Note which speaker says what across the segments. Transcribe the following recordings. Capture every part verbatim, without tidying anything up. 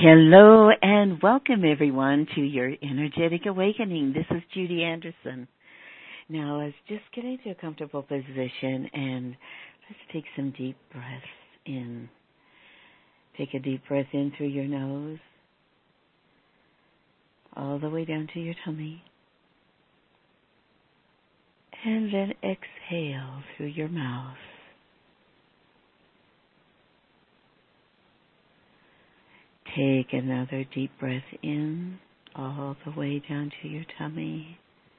Speaker 1: Hello and welcome everyone to your energetic awakening. This is Judy Anderson. Now let's just get into a comfortable position and let's take some deep breaths in. Take a deep breath in through your nose, all the way down to your tummy. And then exhale through your mouth. Take another deep breath in, all the way down to your tummy,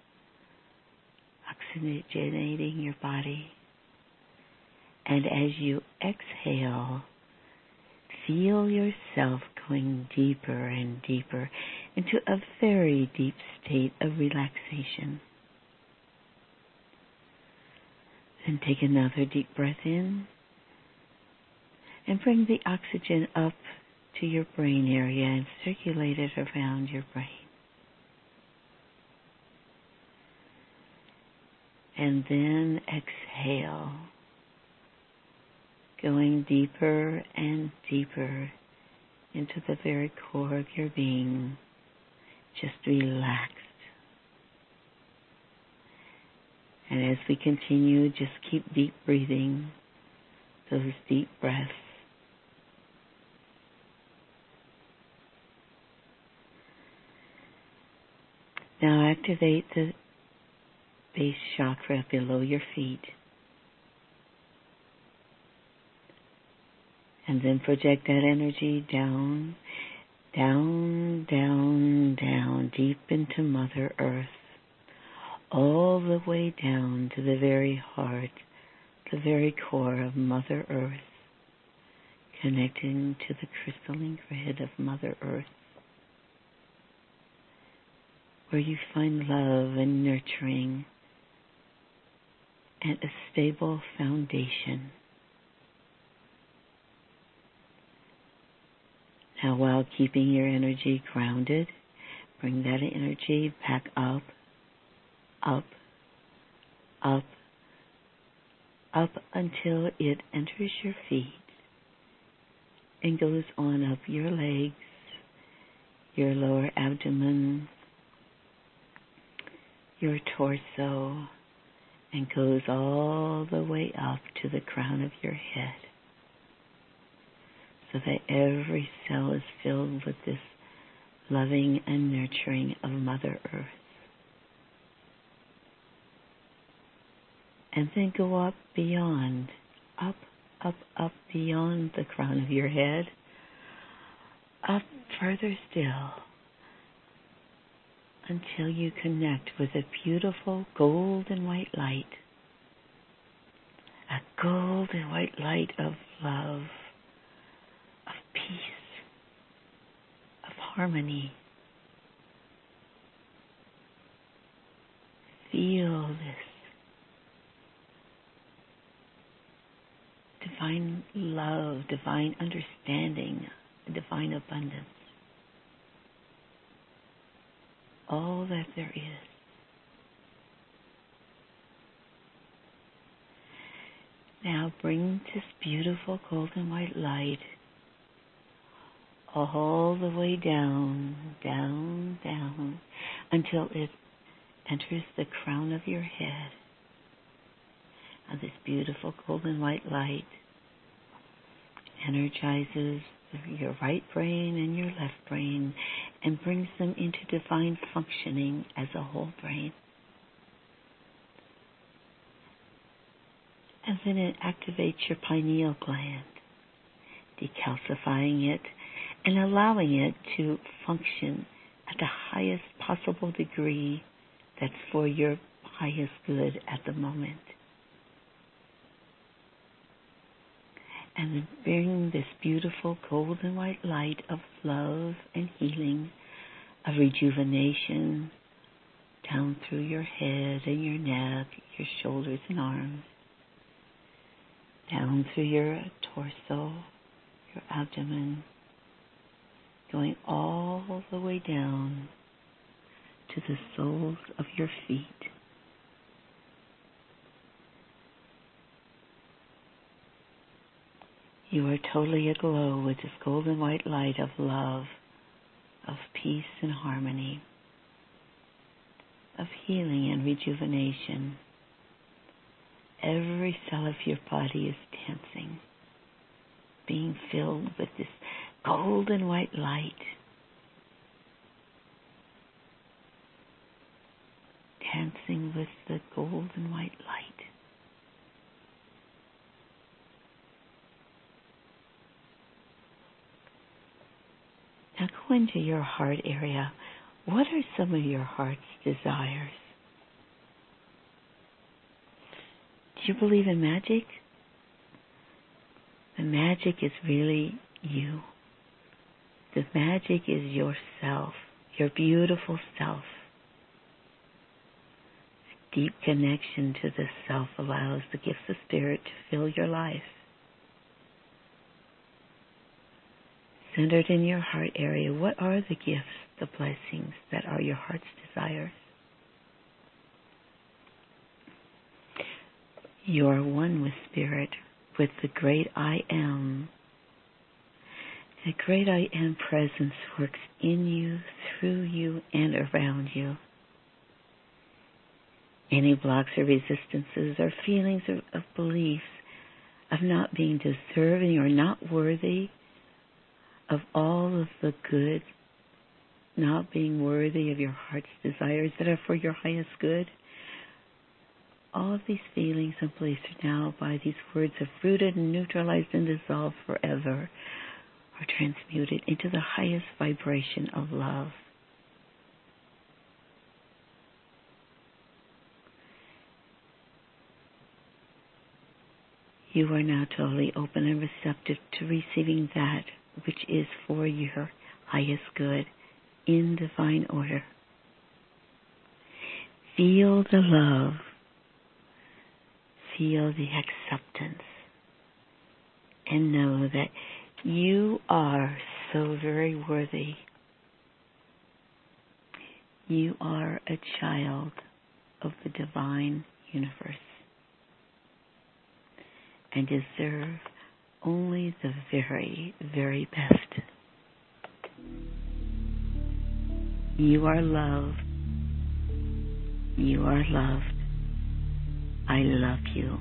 Speaker 1: oxygenating your body. And as you exhale, feel yourself going deeper and deeper into a very deep state of relaxation. Then take another deep breath in and bring the oxygen up to your brain area and circulate it around your brain. And then exhale, going deeper and deeper into the very core of your being, just relaxed. And as we continue, just keep deep breathing, those deep breaths. Now activate the base chakra below your feet. And then project that energy down, down, down, down, deep into Mother Earth. All the way down to the very heart, the very core of Mother Earth, connecting to the crystalline grid of Mother Earth, where you find love and nurturing and a stable foundation. Now, while keeping your energy grounded, bring that energy back up, up, up, up until it enters your feet and goes on up your legs, your lower abdomen, your torso, and goes all the way up to the crown of your head, so that every cell is filled with this loving and nurturing of Mother Earth. And then go up beyond, up, up, up beyond the crown of your head, up further still, until you connect with a beautiful gold and white light, a gold and white light of love, of peace, of harmony. Feel this divine love, divine understanding, divine abundance. All that there is. Now bring this beautiful golden white light all the way down, down, down, until it enters the crown of your head. And this beautiful golden white light energizes your right brain and your left brain and brings them into divine functioning as a whole brain. And then it activates your pineal gland, decalcifying it and allowing it to function at the highest possible degree that's for your highest good at the moment. And then bring this beautiful golden white light of love and healing, of rejuvenation, down through your head and your neck, your shoulders and arms, down through your torso, your abdomen, going all the way down to the soles of your feet. You are totally aglow with this golden white light of love, of peace and harmony, of healing and rejuvenation. Every cell of your body is dancing, being filled with this golden white light. Dancing with the golden white light. Now go into your heart area. What are some of your heart's desires? Do you believe in magic? The magic is really you. The magic is yourself, your beautiful self. Deep connection to the self allows the gifts of spirit to fill your life. Centered in your heart area, what are the gifts, the blessings that are your heart's desires? You are one with spirit, with the great I Am. The great I Am presence works in you, through you, and around you. Any blocks or resistances or feelings of, of beliefs of not being deserving or not worthy of all of the good, not being worthy of your heart's desires that are for your highest good. All of these feelings and beliefs are now, by these words, uprooted and neutralized and dissolved forever, are transmuted into the highest vibration of love. You are now totally open and receptive to receiving that which is for your highest good in divine order. Feel the love. Feel the acceptance. And know that you are so very worthy. You are a child of the divine universe and deserve only the very, very best. You are loved. You are loved. I love you.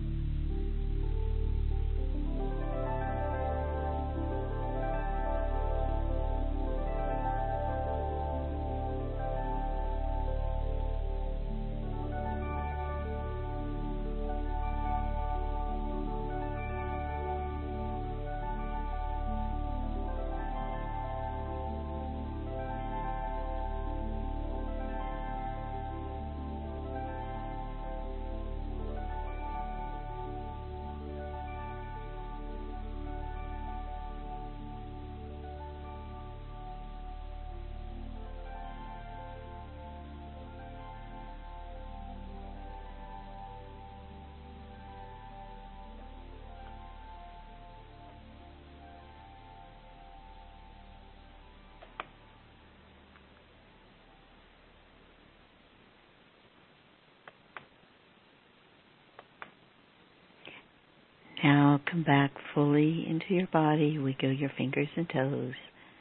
Speaker 1: Now come back fully into your body. Wiggle your fingers and toes.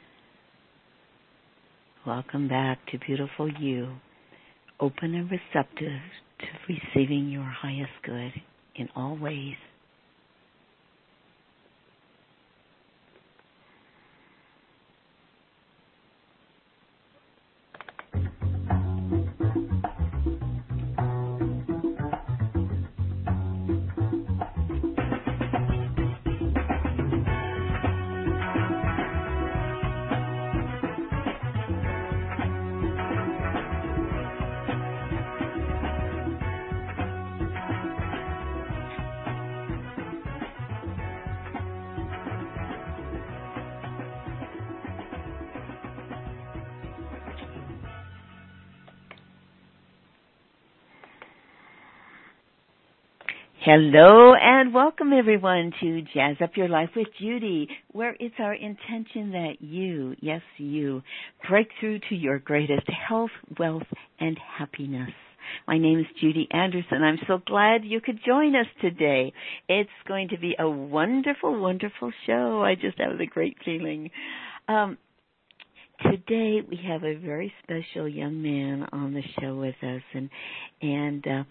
Speaker 1: Welcome back to beautiful you, open and receptive to receiving your highest good in all ways. Hello and welcome everyone to Jazz Up Your Life with Judy, where it's our intention that you, yes you, break through to your greatest health, wealth, and happiness. My name is Judy Anderson. I'm so glad you could join us today. It's going to be a wonderful, wonderful show. I just have the great feeling. Um, today we have a very special young man on the show with us, and and uh,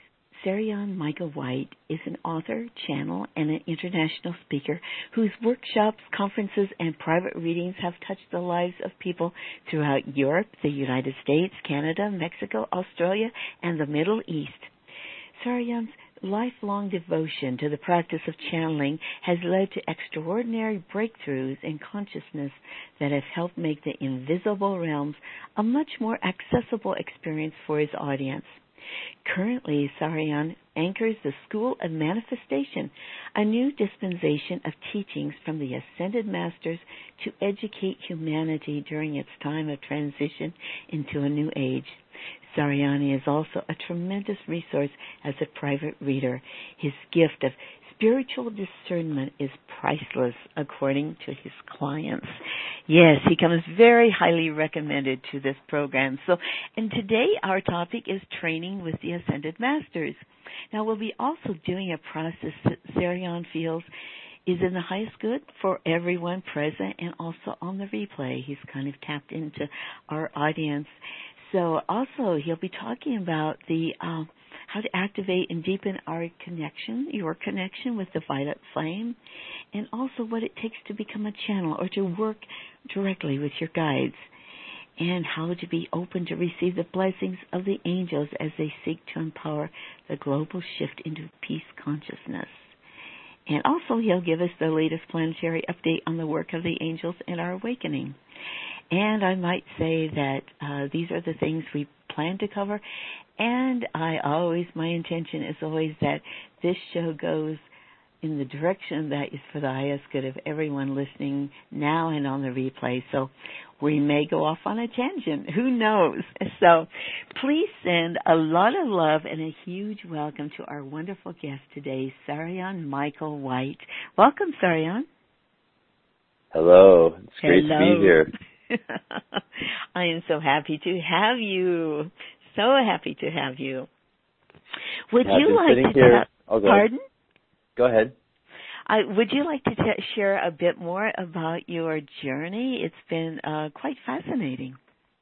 Speaker 1: Sarion Michael White is an author, channel, and an international speaker whose workshops, conferences, and private readings have touched the lives of people throughout Europe, the United States, Canada, Mexico, Australia, and the Middle East. Sarion's lifelong devotion to the practice of channeling has led to extraordinary breakthroughs in consciousness that have helped make the invisible realms a much more accessible experience for his audience. Currently, Sarion anchors the School of Manifestation, a new dispensation of teachings from the Ascended Masters to educate humanity during its time of transition into a new age. Sarion is also a tremendous resource as a private reader. His gift of spiritual discernment is priceless, according to his clients. Yes, he comes very highly recommended to this program. So, and today our topic is training with the Ascended Masters. Now, we'll be also doing a process that Sarion feels is in the highest good for everyone present and also on the replay. He's kind of tapped into our audience. So, also, he'll be talking about the uh, how to activate and deepen our connection, your connection with the violet flame, and also what it takes to become a channel or to work directly with your guides, and how to be open to receive the blessings of the angels as they seek to empower the global shift into peace consciousness. And also he'll give us the latest planetary update on the work of the angels and our awakening. And I might say that uh, these are the things we plan to cover. And I always, my intention is always that this show goes in the direction that is for the highest good of everyone listening now and on the replay. So we may go off on a tangent. Who knows? So please send a lot of love and a huge welcome to our wonderful guest today, Sarion Michael White. Welcome, Sarion.
Speaker 2: Hello. It's great
Speaker 1: Hello.
Speaker 2: to be here.
Speaker 1: I am so happy to have you. So happy to have you. Would
Speaker 2: I've
Speaker 1: you like to
Speaker 2: here.
Speaker 1: tell,
Speaker 2: Oh, go
Speaker 1: pardon?
Speaker 2: Ahead. Go ahead.
Speaker 1: I, would you like to t- share a bit more about your journey? It's been uh, quite fascinating.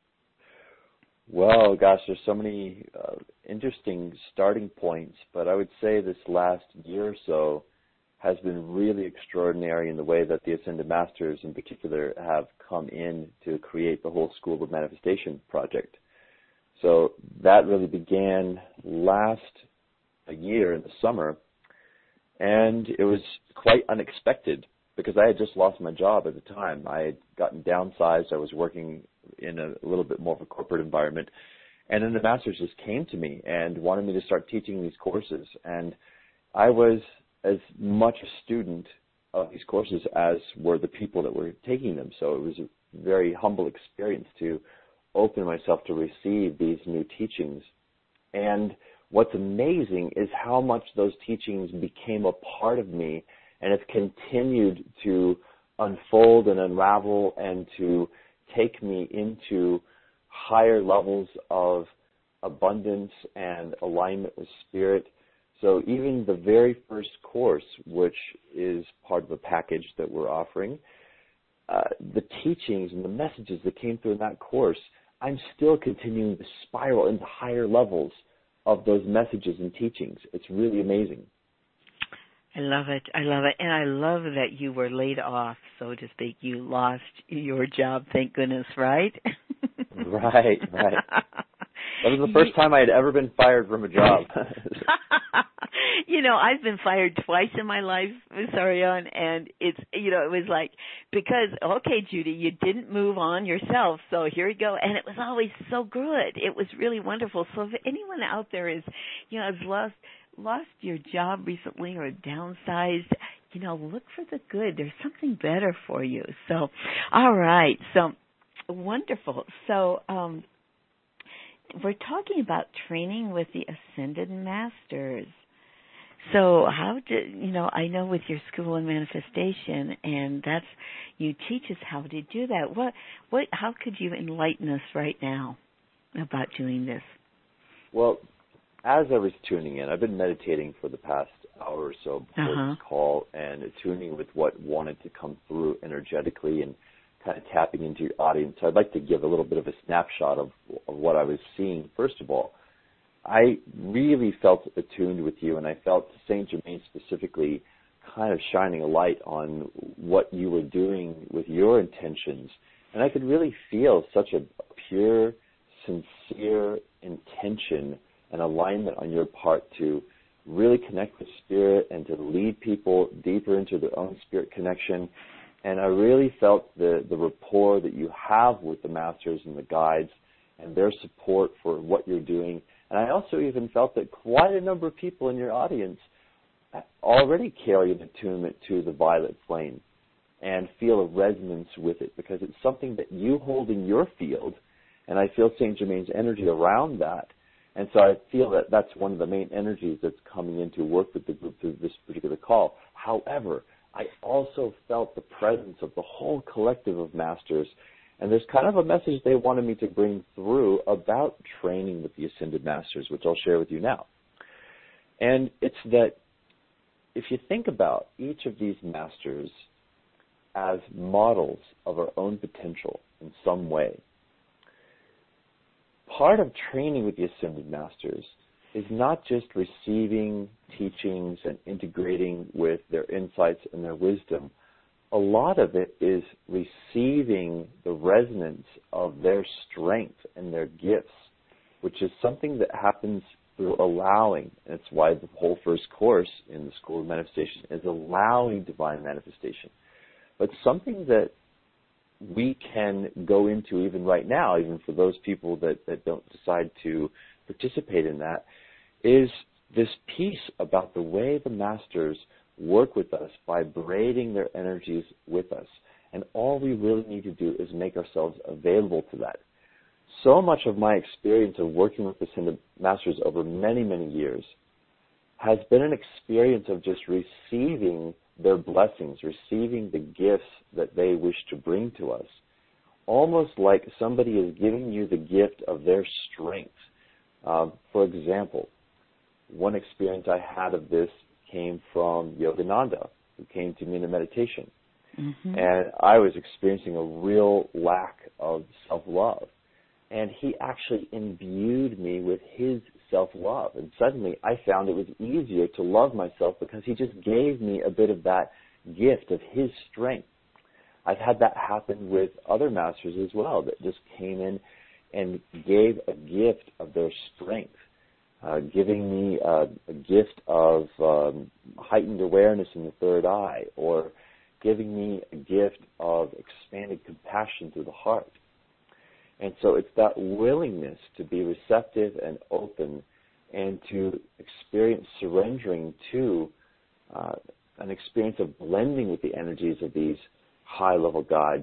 Speaker 2: Well, gosh, there's so many uh, interesting starting points, but I would say this last year or so has been really extraordinary in the way that the Ascended Masters in particular have come in to create the whole School of Manifestation project. So that really began last year in the summer, and it was quite unexpected because I had just lost my job at the time. I had gotten downsized. I was working in a, a little bit more of a corporate environment, and then the Masters just came to me and wanted me to start teaching these courses, and I was as much a student of these courses as were the people that were taking them. So it was a very humble experience to open myself to receive these new teachings. And what's amazing is how much those teachings became a part of me and have continued to unfold and unravel and to take me into higher levels of abundance and alignment with spirit. So even the very first course, which is part of the package that we're offering, uh, the teachings and the messages that came through in that course, I'm still continuing to spiral into higher levels of those messages and teachings. It's really amazing.
Speaker 1: I love it. I love it. And I love that you were laid off, so to speak. You lost your job, thank goodness, right?
Speaker 2: Right, right. That was the first time I had ever been fired from a job.
Speaker 1: You know, I've been fired twice in my life, Sarion, and it's, you know, it was like, because, okay, Judy, you didn't move on yourself, so here you go. And it was always so good. It was really wonderful. So if anyone out there is, you know, has lost, lost your job recently or downsized, you know, look for the good. There's something better for you. So, all right. So, wonderful. So, um, we're talking about training with the Ascended Masters. So how did, you know, I know with your School of Manifestation, and that's, you teach us how to do that. What, what, how could you enlighten us right now about doing this?
Speaker 2: Well, as I was tuning in, I've been meditating for the past hour or so before
Speaker 1: uh-huh.
Speaker 2: this call and tuning with what wanted to come through energetically and kind of tapping into your audience. So I'd like to give a little bit of a snapshot of, of what I was seeing. First of all, I really felt attuned with you, and I felt Saint Germain specifically kind of shining a light on what you were doing with your intentions. And I could really feel such a pure, sincere intention and alignment on your part to really connect with spirit and to lead people deeper into their own spirit connection. And I really felt the, the rapport that you have with the masters and the guides and their support for what you're doing. And I also even felt that quite a number of people in your audience already carry an attunement to the violet flame and feel a resonance with it because it's something that you hold in your field, and I feel Saint Germain's energy around that. And so I feel that that's one of the main energies that's coming in to work with the group through this particular call. However, I also felt the presence of the whole collective of masters, and there's kind of a message they wanted me to bring through about training with the Ascended Masters, which I'll share with you now. And it's that if you think about each of these masters as models of our own potential in some way, part of training with the Ascended Masters is not just receiving teachings and integrating with their insights and their wisdom. A lot of it is receiving the resonance of their strength and their gifts, which is something that happens through allowing. And it's why the whole first course in the School of Manifestation is allowing divine manifestation. But something that we can go into even right now, even for those people that, that don't decide to participate in that, is this piece about the way the masters work with us by braiding their energies with us. And all we really need to do is make ourselves available to that. So much of my experience of working with the Ascended Masters over many, many years has been an experience of just receiving their blessings, receiving the gifts that they wish to bring to us, almost like somebody is giving you the gift of their strength. Uh, for example, one experience I had of this came from Yogananda, who came to me in a meditation. Mm-hmm. And I was experiencing a real lack of self-love. And he actually imbued me with his self-love. And suddenly I found it was easier to love myself because he just gave me a bit of that gift of his strength. I've had that happen with other masters as well that just came in and gave a gift of their strength, uh, giving me uh, a gift of um, heightened awareness in the third eye, or giving me a gift of expanded compassion through the heart. And so it's that willingness to be receptive and open and to experience surrendering to uh, an experience of blending with the energies of these high-level guides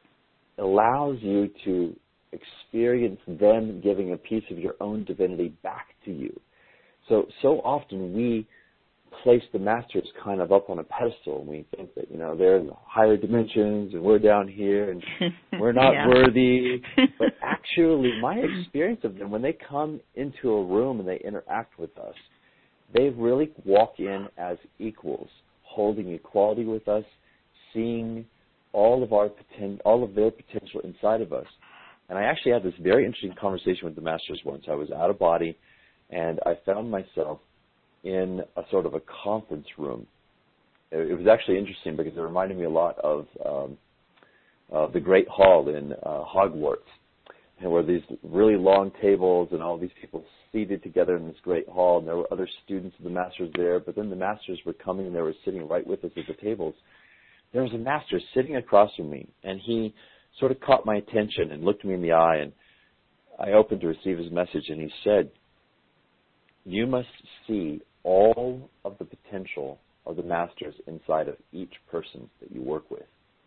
Speaker 2: allows you to experience them giving a piece of your own divinity back to you. So, so often we place the masters kind of up on a pedestal, and we think that, you know, they're in the higher dimensions and we're down here and we're not
Speaker 1: yeah.
Speaker 2: worthy. But actually, my experience of them, when they come into a room and they interact with us, they really walk in as equals, holding equality with us, seeing all of our poten- all of their potential inside of us. And I actually had this very interesting conversation with the masters once. I was out of body, and I found myself in a sort of a conference room. It was actually interesting because it reminded me a lot of um, uh, the Great Hall in uh, Hogwarts, and where these really long tables and all these people seated together in this great hall, and there were other students of the masters there, but then the masters were coming and they were sitting right with us at the tables. There was a master sitting across from me, and he sort of caught my attention and looked me in the eye, and I opened to receive his message, and he said, "You must see all of the potential of the masters inside of each person that you work with."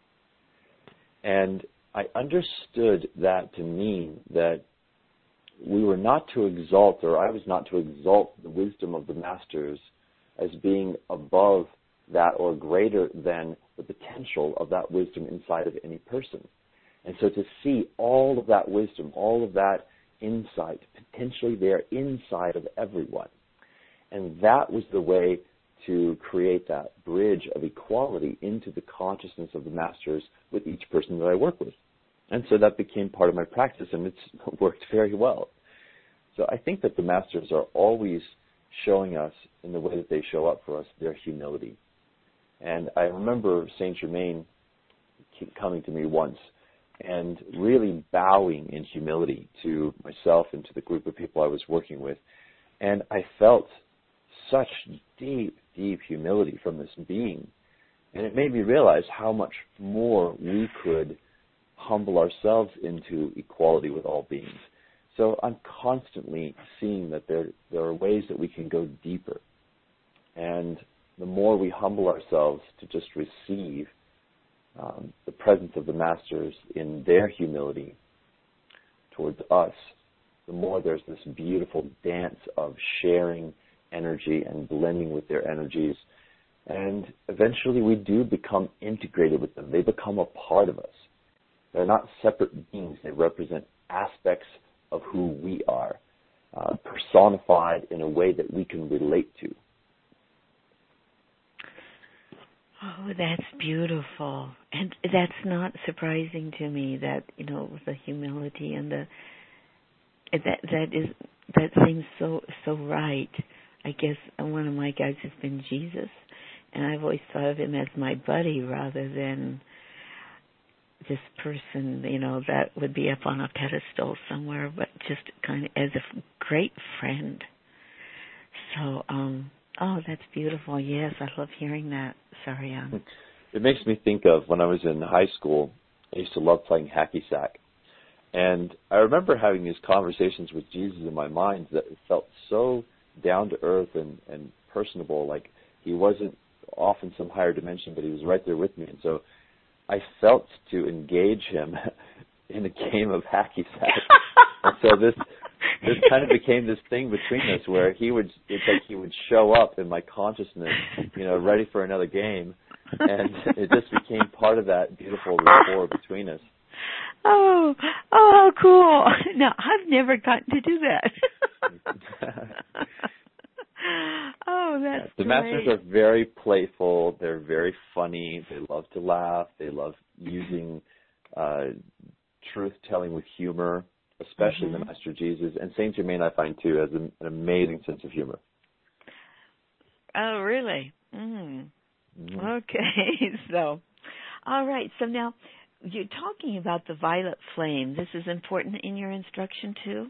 Speaker 2: And I understood that to mean that we were not to exalt, or I was not to exalt the wisdom of the masters as being above that or greater than the potential of that wisdom inside of any person. And so to see all of that wisdom, all of that insight, potentially there inside of everyone. And that was the way to create that bridge of equality into the consciousness of the masters with each person that I work with. And so that became part of my practice, and it's worked very well. So I think that the masters are always showing us, in the way that they show up for us, their humility. And I remember Saint Germain coming to me once and really bowing in humility to myself and to the group of people I was working with. And I felt such deep, deep humility from this being. And it made me realize how much more we could humble ourselves into equality with all beings. So I'm constantly seeing that there, there are ways that we can go deeper. And the more we humble ourselves to just receive um, the presence of the masters in their humility towards us, the more there's this beautiful dance of sharing energy and blending with their energies. And eventually we do become integrated with them. They become a part of us. They're not separate beings. They represent aspects of who we are, uh, personified in a way that we can relate to.
Speaker 1: Oh, that's beautiful. And that's not surprising to me, that, you know, the humility and the, that, that is, that seems so, so right. I guess one of my guides has been Jesus, and I've always thought of him as my buddy rather than this person, you know, that would be up on a pedestal somewhere, but just kind of as a great friend. So, um, oh, that's beautiful. Yes, I love hearing that. Sorry, um.
Speaker 2: It makes me think of when I was in high school, I used to love playing hacky sack. And I remember having these conversations with Jesus in my mind that felt so down to earth and, and personable, like he wasn't off in some higher dimension, but he was right there with me. And so I felt to engage him in a game of hacky sack. And so this this kind of became this thing between us where he would, it's like he would show up in my consciousness, you know, ready for another game. And it just became part of that beautiful rapport between us.
Speaker 1: Oh, oh, how cool. No, I've never gotten to do that. Oh, that's
Speaker 2: The
Speaker 1: great.
Speaker 2: masters are very playful. They're very funny. They love to laugh. They love using uh, truth-telling with humor, especially mm-hmm. the Master Jesus. And Saint Germain, I find, too, has an, an amazing sense of humor.
Speaker 1: Oh, really? Mm. Mm-hmm. Okay. So, all right. So now you're talking about the violet flame. This is important in your instruction, too?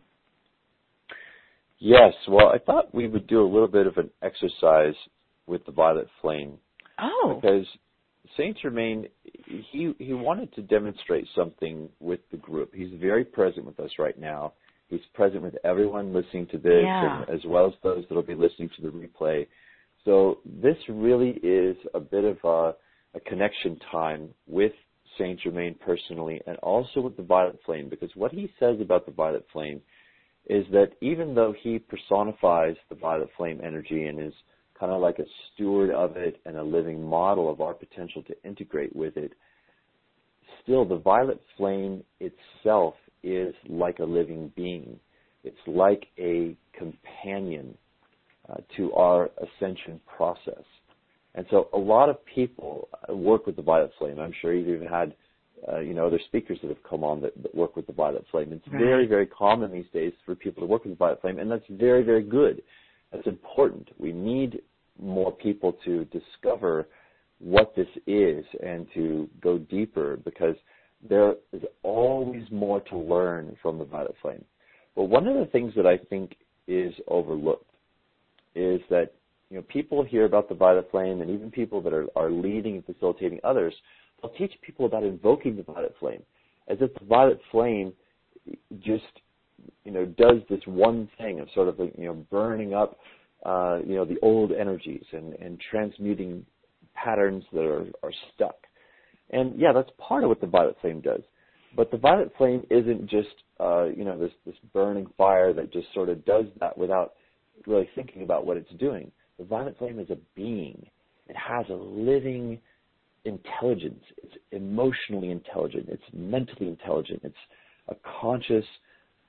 Speaker 2: Yes. Well, I thought we would do a little bit of an exercise with the violet flame.
Speaker 1: Oh.
Speaker 2: Because Saint Germain, he he wanted to demonstrate something with the group. He's very present with us right now. He's present with everyone listening to this,
Speaker 1: yeah.
Speaker 2: and as well as those that will be listening to the replay. So this really is a bit of a, a connection time with Saint Germain personally, and also with the violet flame, because what he says about the violet flame is that even though he personifies the violet flame energy and is kind of like a steward of it and a living model of our potential to integrate with it, still the violet flame itself is like a living being. It's like a companion uh, to our ascension process. And so a lot of people work with the violet flame. I'm sure you've even had Uh, you know, other speakers that have come on that, that work with the violet flame. It's
Speaker 1: right.
Speaker 2: very, very common these days for people to work with the violet flame, and that's very, very good. That's important. We need more people to discover what this is and to go deeper, because there is always more to learn from the violet flame. But one of the things that I think is overlooked is that, you know, people hear about the violet flame, and even people that are, are leading and facilitating others, they'll teach people about invoking the violet flame, as if the violet flame just, you know, does this one thing of sort of, you know, burning up, uh, you know, the old energies and, and transmuting patterns that are, are stuck. And yeah, that's part of what the violet flame does. But the violet flame isn't just, uh, you know, this, this burning fire that just sort of does that without really thinking about what it's doing. The violet flame is a being. It has a living intelligence. It's emotionally intelligent. It's mentally intelligent. It's a conscious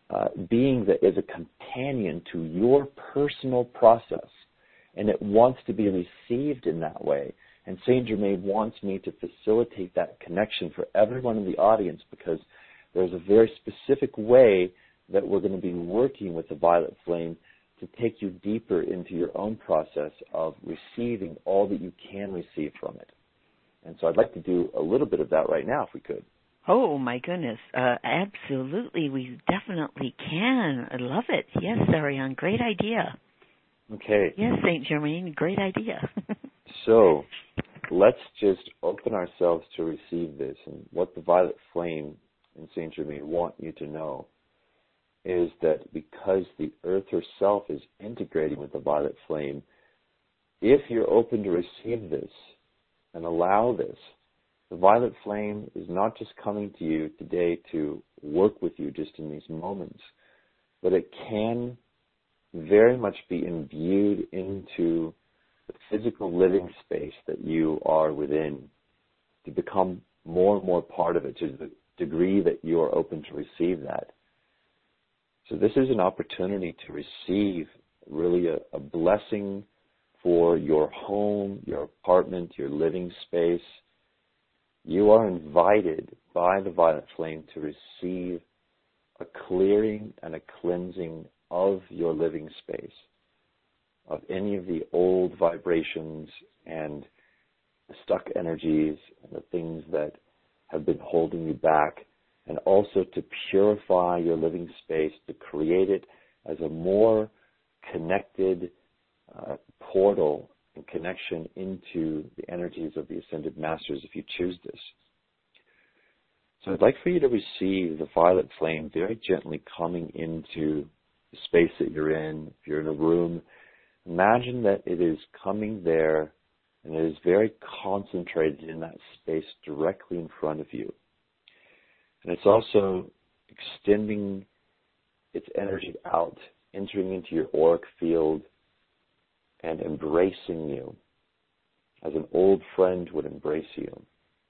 Speaker 2: uh, being that is a companion to your personal process, and it wants to be received in that way. And Saint Germain wants me to facilitate that connection for everyone in the audience, because there's a very specific way that we're going to be working with the violet flame to take you deeper into your own process of receiving all that you can receive from it. And so I'd like to do a little bit of that right now, if we could.
Speaker 1: Oh, my goodness. Uh, absolutely. We definitely can. I love it. Yes, Ariane. Great idea.
Speaker 2: Okay.
Speaker 1: Yes, Saint Germain. Great idea.
Speaker 2: So let's just open ourselves to receive this. And what the violet flame and Saint Germain want you to know is that because the earth herself is integrating with the violet flame, if you're open to receive this and allow this, the violet flame is not just coming to you today to work with you just in these moments, but it can very much be imbued into the physical living space that you are within, to become more and more part of it to the degree that you are open to receive that. So this is an opportunity to receive really a, a blessing for your home, your apartment, your living space. You are invited by the violet flame to receive a clearing and a cleansing of your living space, of any of the old vibrations and the stuck energies and the things that have been holding you back, and also to purify your living space, to create it as a more connected uh, portal and connection into the energies of the Ascended Masters, if you choose this. So I'd like for you to receive the violet flame very gently coming into the space that you're in. If you're in a room, imagine that it is coming there and it is very concentrated in that space directly in front of you. And it's also extending its energy out, entering into your auric field and embracing you as an old friend would embrace you.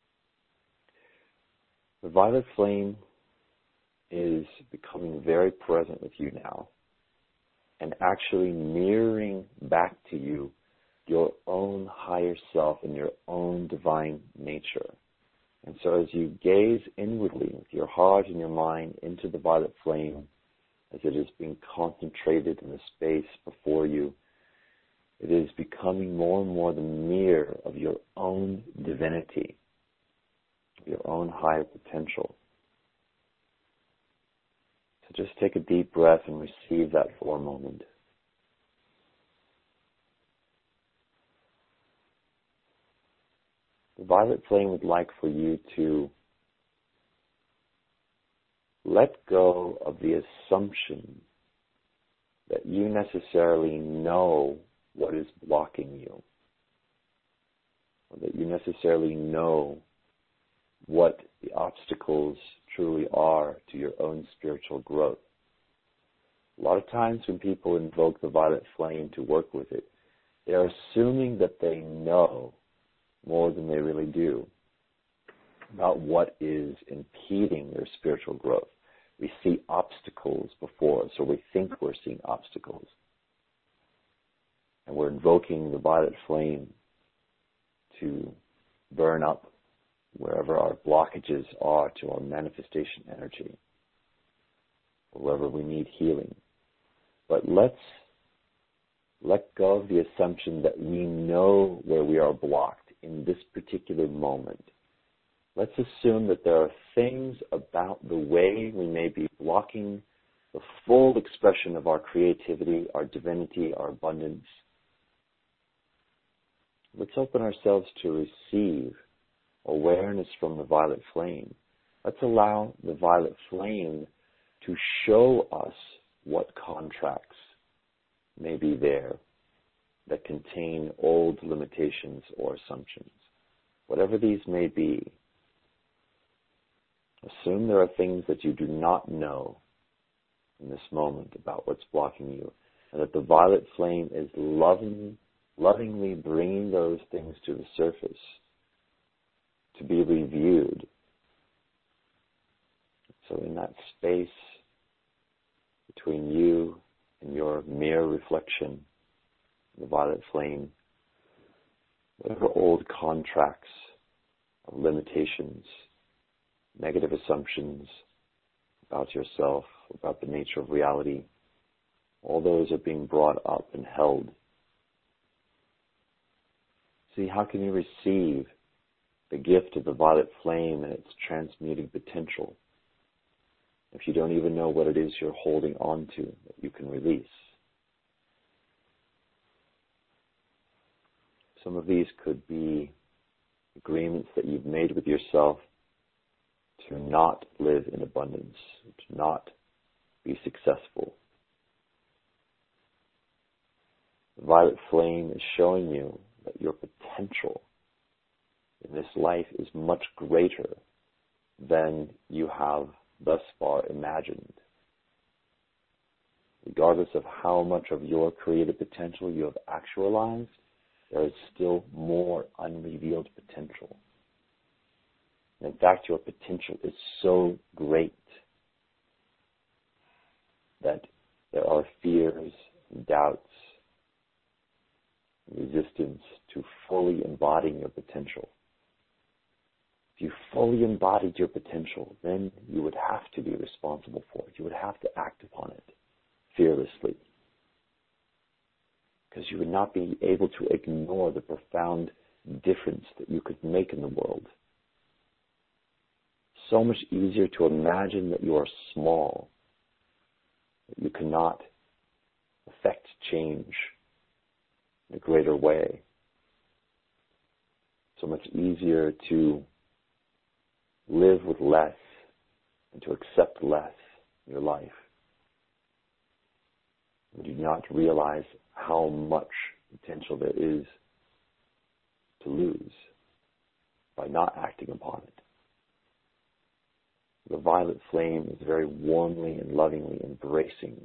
Speaker 2: The violet flame is becoming very present with you now and actually mirroring back to you your own higher self and your own divine nature. And so as you gaze inwardly with your heart and your mind into the violet flame, as it is being concentrated in the space before you, it is becoming more and more the mirror of your own divinity, your own higher potential. So just take a deep breath and receive that for a moment. The violet flame would like for you to let go of the assumption that you necessarily know what is blocking you, or that you necessarily know what the obstacles truly are to your own spiritual growth. A lot of times when people invoke the violet flame to work with it, they are assuming that they know more than they really do about what is impeding their spiritual growth. We see obstacles before us, or we think we're seeing obstacles. And we're invoking the violet flame to burn up wherever our blockages are to our manifestation energy, or wherever we need healing. But let's let go of the assumption that we know where we are blocked in this particular moment. Let's assume that there are things about the way we may be blocking the full expression of our creativity, our divinity, our abundance. Let's open ourselves to receive awareness from the violet flame. Let's allow the violet flame to show us what contracts may be there that contain old limitations or assumptions. Whatever these may be, assume there are things that you do not know in this moment about what's blocking you, and that the violet flame is loving, lovingly bringing those things to the surface to be reviewed. So in that space between you and your mirror reflection, the violet flame, whatever old contracts of limitations, negative assumptions about yourself, about the nature of reality, all those are being brought up and held. See, how can you receive the gift of the violet flame and its transmuting potential if you don't even know what it is you're holding on to that you can release? Some of these could be agreements that you've made with yourself to not live in abundance, to not be successful. The violet flame is showing you that your potential in this life is much greater than you have thus far imagined. Regardless of how much of your creative potential you have actualized, there is still more unrevealed potential. In fact, your potential is so great that there are fears, doubts, resistance to fully embodying your potential. If you fully embodied your potential, then you would have to be responsible for it. You would have to act upon it fearlessly. Because you would not be able to ignore the profound difference that you could make in the world. So much easier to imagine that you are small, that you cannot affect change in a greater way. So much easier to live with less and to accept less in your life. You do not realize how much potential there is to lose by not acting upon it. The violet flame is very warmly and lovingly embracing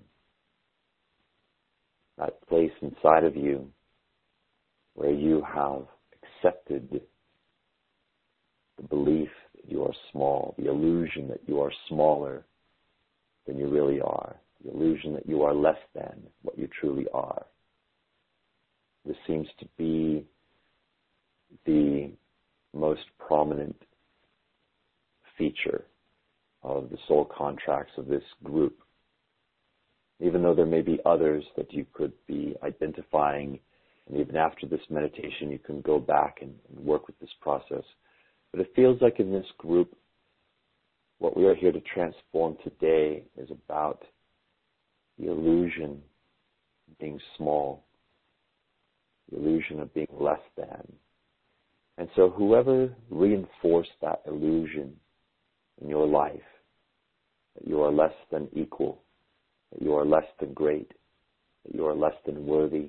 Speaker 2: that place inside of you where you have accepted the belief that you are small, the illusion that you are smaller than you really are, the illusion that you are less than what you truly are. This seems to be the most prominent feature of the soul contracts of this group. Even though there may be others that you could be identifying, and even after this meditation you can go back and, and work with this process. But it feels like in this group, what we are here to transform today is about the illusion of being small, the illusion of being less than. And so whoever reinforced that illusion in your life, that you are less than equal, that you are less than great, that you are less than worthy,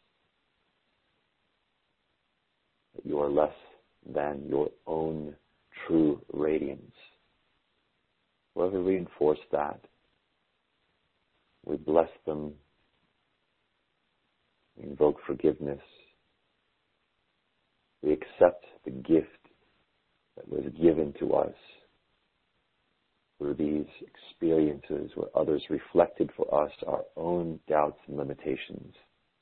Speaker 2: that you are less than your own true radiance. Whoever reinforced that, we bless them, we invoke forgiveness, we accept the gift that was given to us through these experiences where others reflected for us our own doubts and limitations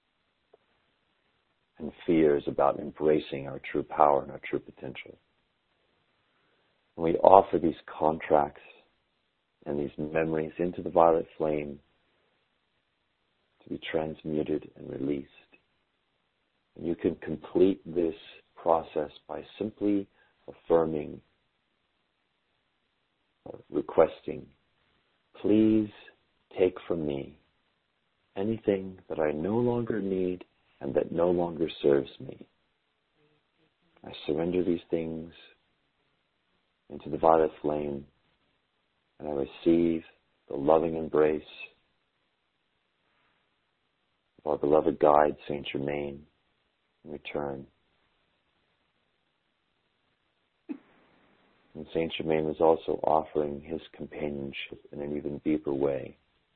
Speaker 2: and fears about embracing our true power and our true potential. And we offer these contracts and these memories into the violet flame to be transmuted and released. And you can complete this process by simply affirming or requesting, please take from me anything that I no longer need and that no longer serves me. I surrender these things into the violet flame and I receive the loving embrace of our beloved guide, Saint Germain, in return. And Saint Germain was also offering his companionship in an even deeper way.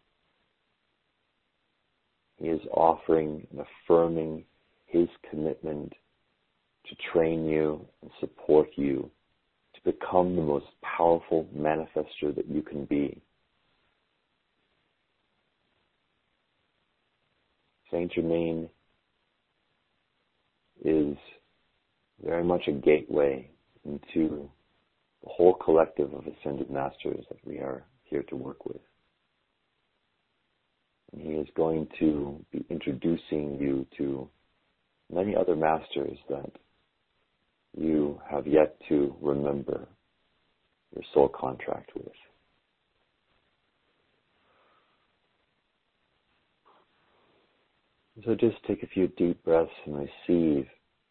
Speaker 2: He is offering and affirming his commitment to train you and support you to become the most powerful manifester that you can be. Saint Germain is very much a gateway into the whole collective of Ascended Masters that we are here to work with. And he is going to be introducing you to many other masters that you have yet to remember your soul contract with. So just take a few deep breaths and receive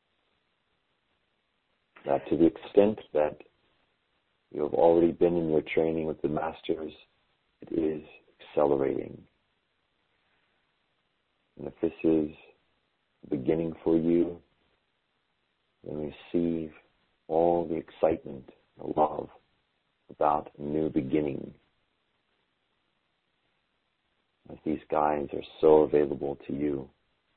Speaker 2: that to the extent that you have already been in your training with the masters, it is accelerating. And if this is the beginning for you, then receive all the excitement and love about a new beginning, as these guides are so available to you.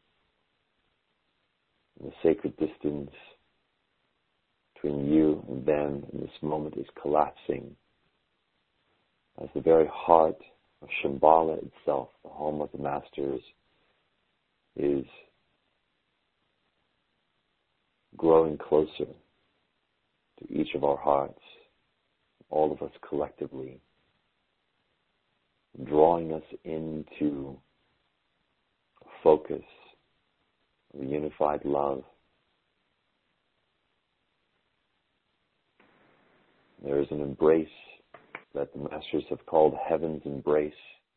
Speaker 2: And the sacred distance between you and them in this moment is collapsing, as the very heart of Shambhala itself, the home of the masters, is growing closer to each of our hearts, all of us collectively, drawing us into a focus of unified love. There is an embrace that the masters have called heaven's embrace.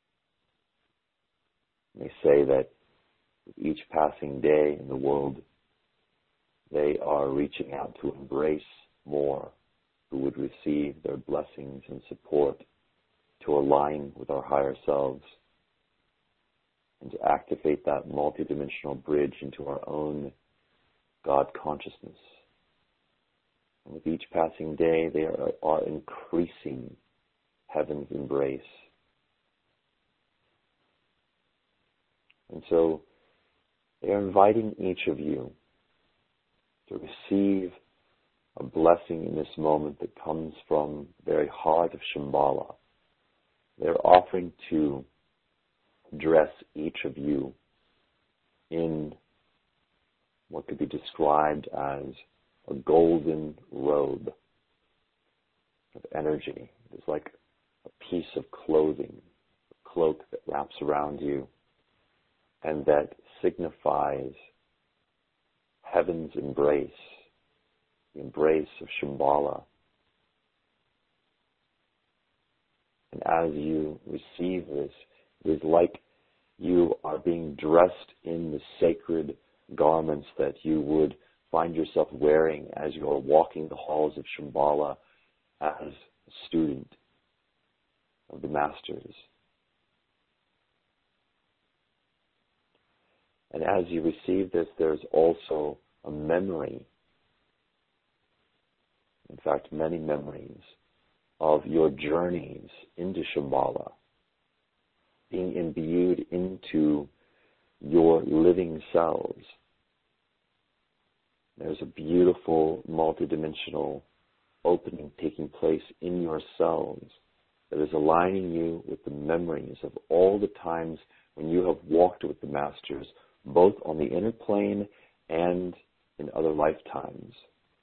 Speaker 2: They say that with each passing day in the world, they are reaching out to embrace more who would receive their blessings and support to align with our higher selves and to activate that multidimensional bridge into our own God consciousness. And with each passing day, they are, are increasing heaven's embrace. And so they are inviting each of you to receive a blessing in this moment that comes from the very heart of Shambhala. They're offering to dress each of you in what could be described as a golden robe of energy. It's like a piece of clothing, a cloak that wraps around you and that signifies heaven's embrace, the embrace of Shambhala. And as you receive this, it is like you are being dressed in the sacred garments that you would find yourself wearing as you are walking the halls of Shambhala as a student of the masters. And as you receive this, there's also a memory, in fact, many memories of your journeys into Shambhala, being imbued into your living selves. There's a beautiful multidimensional opening taking place in your selves that is aligning you with the memories of all the times when you have walked with the masters, both on the inner plane and in other lifetimes.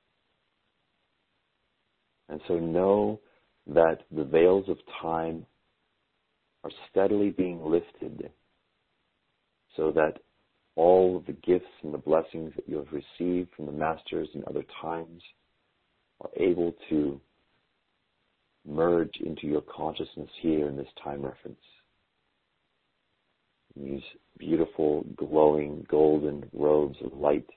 Speaker 2: And so know that the veils of time are steadily being lifted so that all of the gifts and the blessings that you have received from the masters in other times are able to merge into your consciousness here in this time reference. These beautiful, glowing, golden robes of light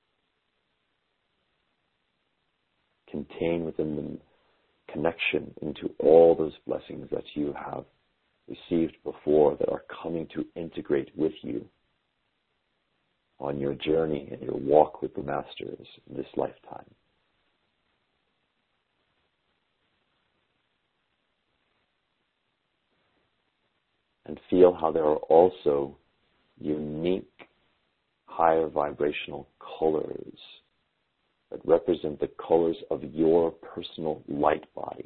Speaker 2: contain within them connection into all those blessings that you have received before that are coming to integrate with you on your journey and your walk with the masters in this lifetime. And feel how there are also unique higher vibrational colors that represent the colors of your personal light body.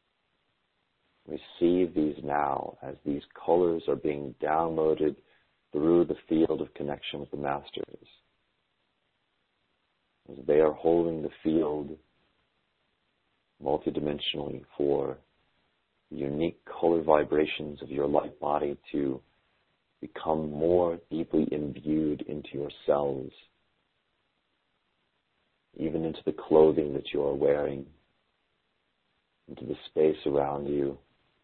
Speaker 2: Receive these now as these colors are being downloaded through the field of connection with the Masters. As they are holding the field multidimensionally for the unique color vibrations of your light body to become more deeply imbued into your cells, even into the clothing that you are wearing, into the space around you.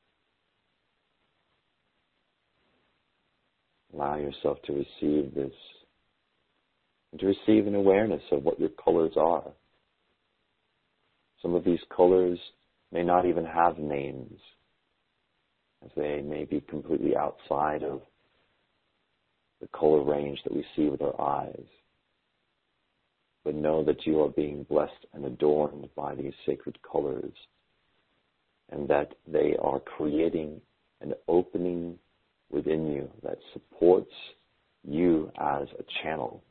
Speaker 2: Allow yourself to receive this, and to receive an awareness of what your colors are. Some of these colors may not even have names, as they may be completely outside of the color range that we see with our eyes. But know that you are being blessed and adorned by these sacred colors, and that they are creating an opening within you that supports you as a channel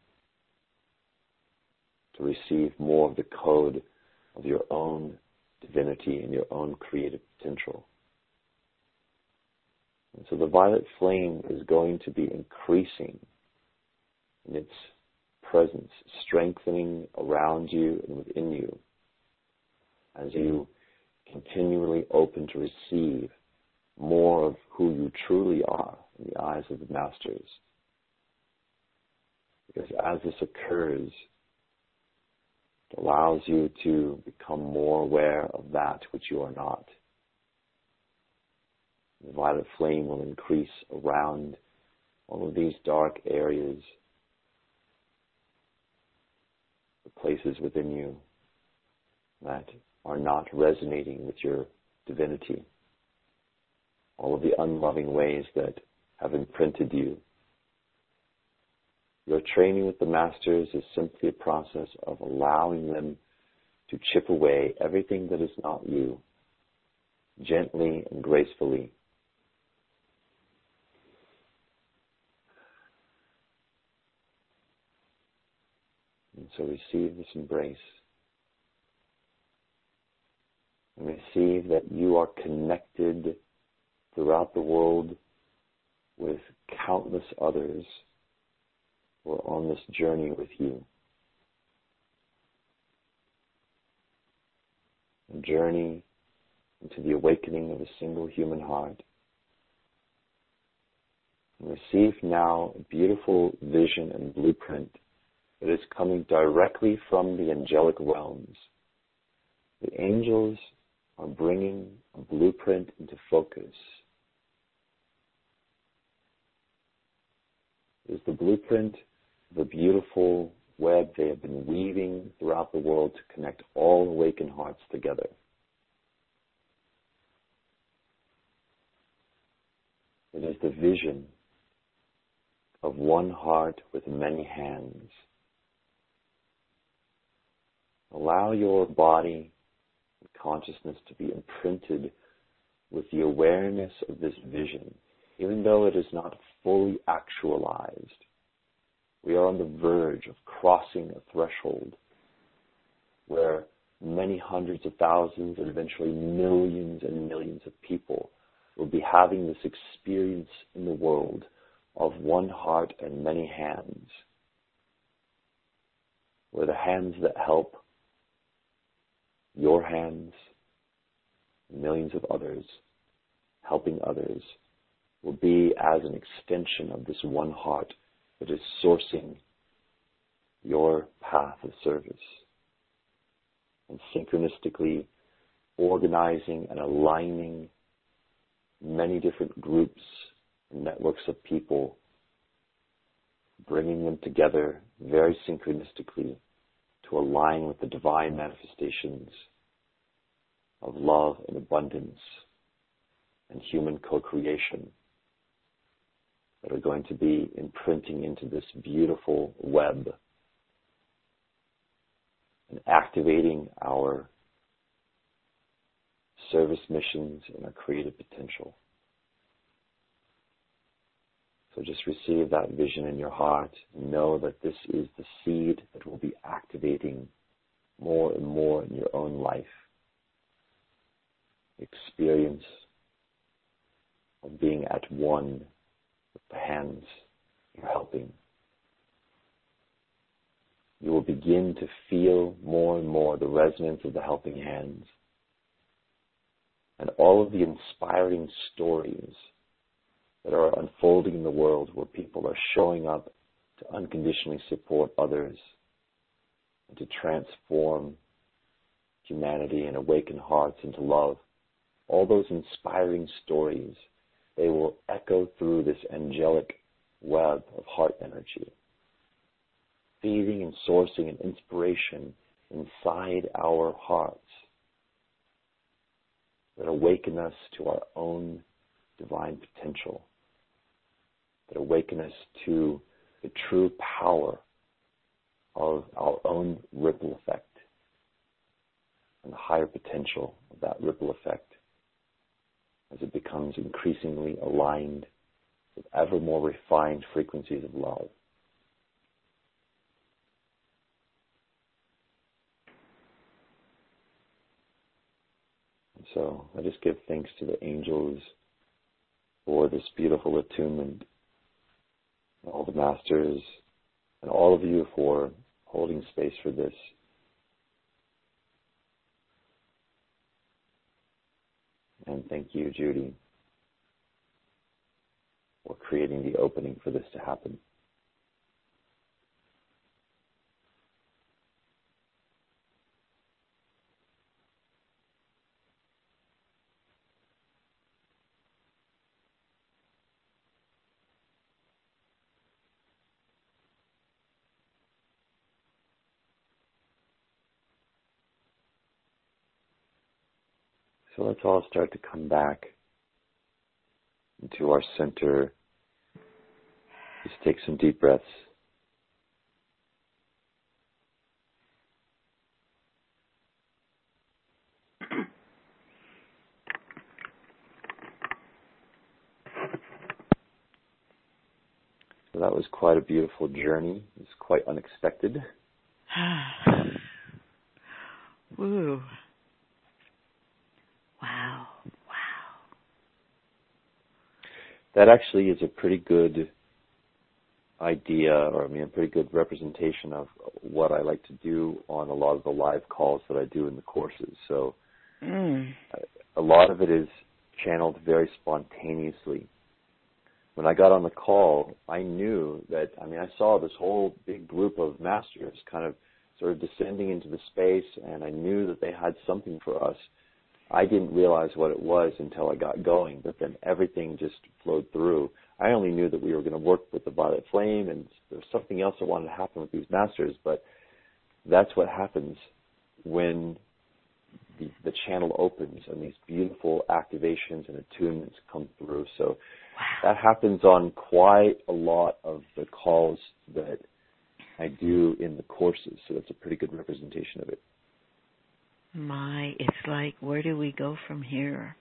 Speaker 2: to receive more of the code of your own divinity and your own creative potential. And so the violet flame is going to be increasing in its presence, strengthening around you and within you as you continually open to receive more of who you truly are in the eyes of the Masters. Because as this occurs, it allows you to become more aware of that which you are not. The violet flame will increase around all of these dark areas, the places within you that are not resonating with your divinity, all of the unloving ways that have imprinted you. Your training with the Masters is simply a process of allowing them to chip away everything that is not you, gently and gracefully. And so receive this embrace. And receive that you are connected throughout the world with countless others who are on this journey with you. A journey into the awakening of a single human heart. And receive now a beautiful vision and blueprint that is coming directly from the angelic realms. The angels are bringing a blueprint into focus. It is the blueprint of a beautiful web they have been weaving throughout the world to connect all awakened hearts together. It is the vision of one heart with many hands. Allow your body and consciousness to be imprinted with the awareness of this vision, even though it is not fully actualized. We are on the verge of crossing a threshold where many hundreds of thousands and eventually millions and millions of people will be having this experience in the world of one heart and many hands, where the hands that help your hands, millions of others, helping others, will be as an extension of this one heart that is sourcing your path of service and synchronistically organizing and aligning many different groups and networks of people, bringing them together very synchronistically to align with the divine manifestations of love and abundance and human co-creation that are going to be imprinting into this beautiful web and activating our service missions and our creative potential. So just receive that vision in your heart and know that this is the seed that will be activating more and more in your own life. Experience of being at one with the hands you're helping, you will begin to feel more and more the resonance of the helping hands and all of the inspiring stories that are unfolding in the world where people are showing up to unconditionally support others and to transform humanity and awaken hearts into love. All those inspiring stories, they will echo through this angelic web of heart energy, feeding and sourcing an inspiration inside our hearts that awaken us to our own divine potential, that awaken us to the true power of our own ripple effect and the higher potential of that ripple effect as it becomes increasingly aligned with ever more refined frequencies of love. And so I just give thanks to the angels for this beautiful attunement, all the masters, and all of you for holding space for this. And thank you, Judy, for creating the opening for this to happen. So let's all start to come back into our center. Just take some deep breaths. So that was quite a beautiful journey. It was quite unexpected.
Speaker 1: Woo. Wow. Wow.
Speaker 2: That actually is a pretty good idea, or I mean a pretty good representation of what I like to do on a lot of the live calls that I do in the courses. So
Speaker 1: mm.
Speaker 2: a lot of it is channeled very spontaneously. When I got on the call, I knew that, I mean, I saw this whole big group of masters kind of sort of descending into the space, and I knew that they had something for us. I didn't realize what it was until I got going, but then everything just flowed through. I only knew that we were going to work with the violet flame, and there was something else that wanted to happen with these masters, but that's what happens when the, the channel opens and these beautiful activations and attunements come through. So wow. That happens on quite a lot of the calls that I do in the courses, so that's a pretty good representation of it.
Speaker 1: My, it's like, where do we go from here?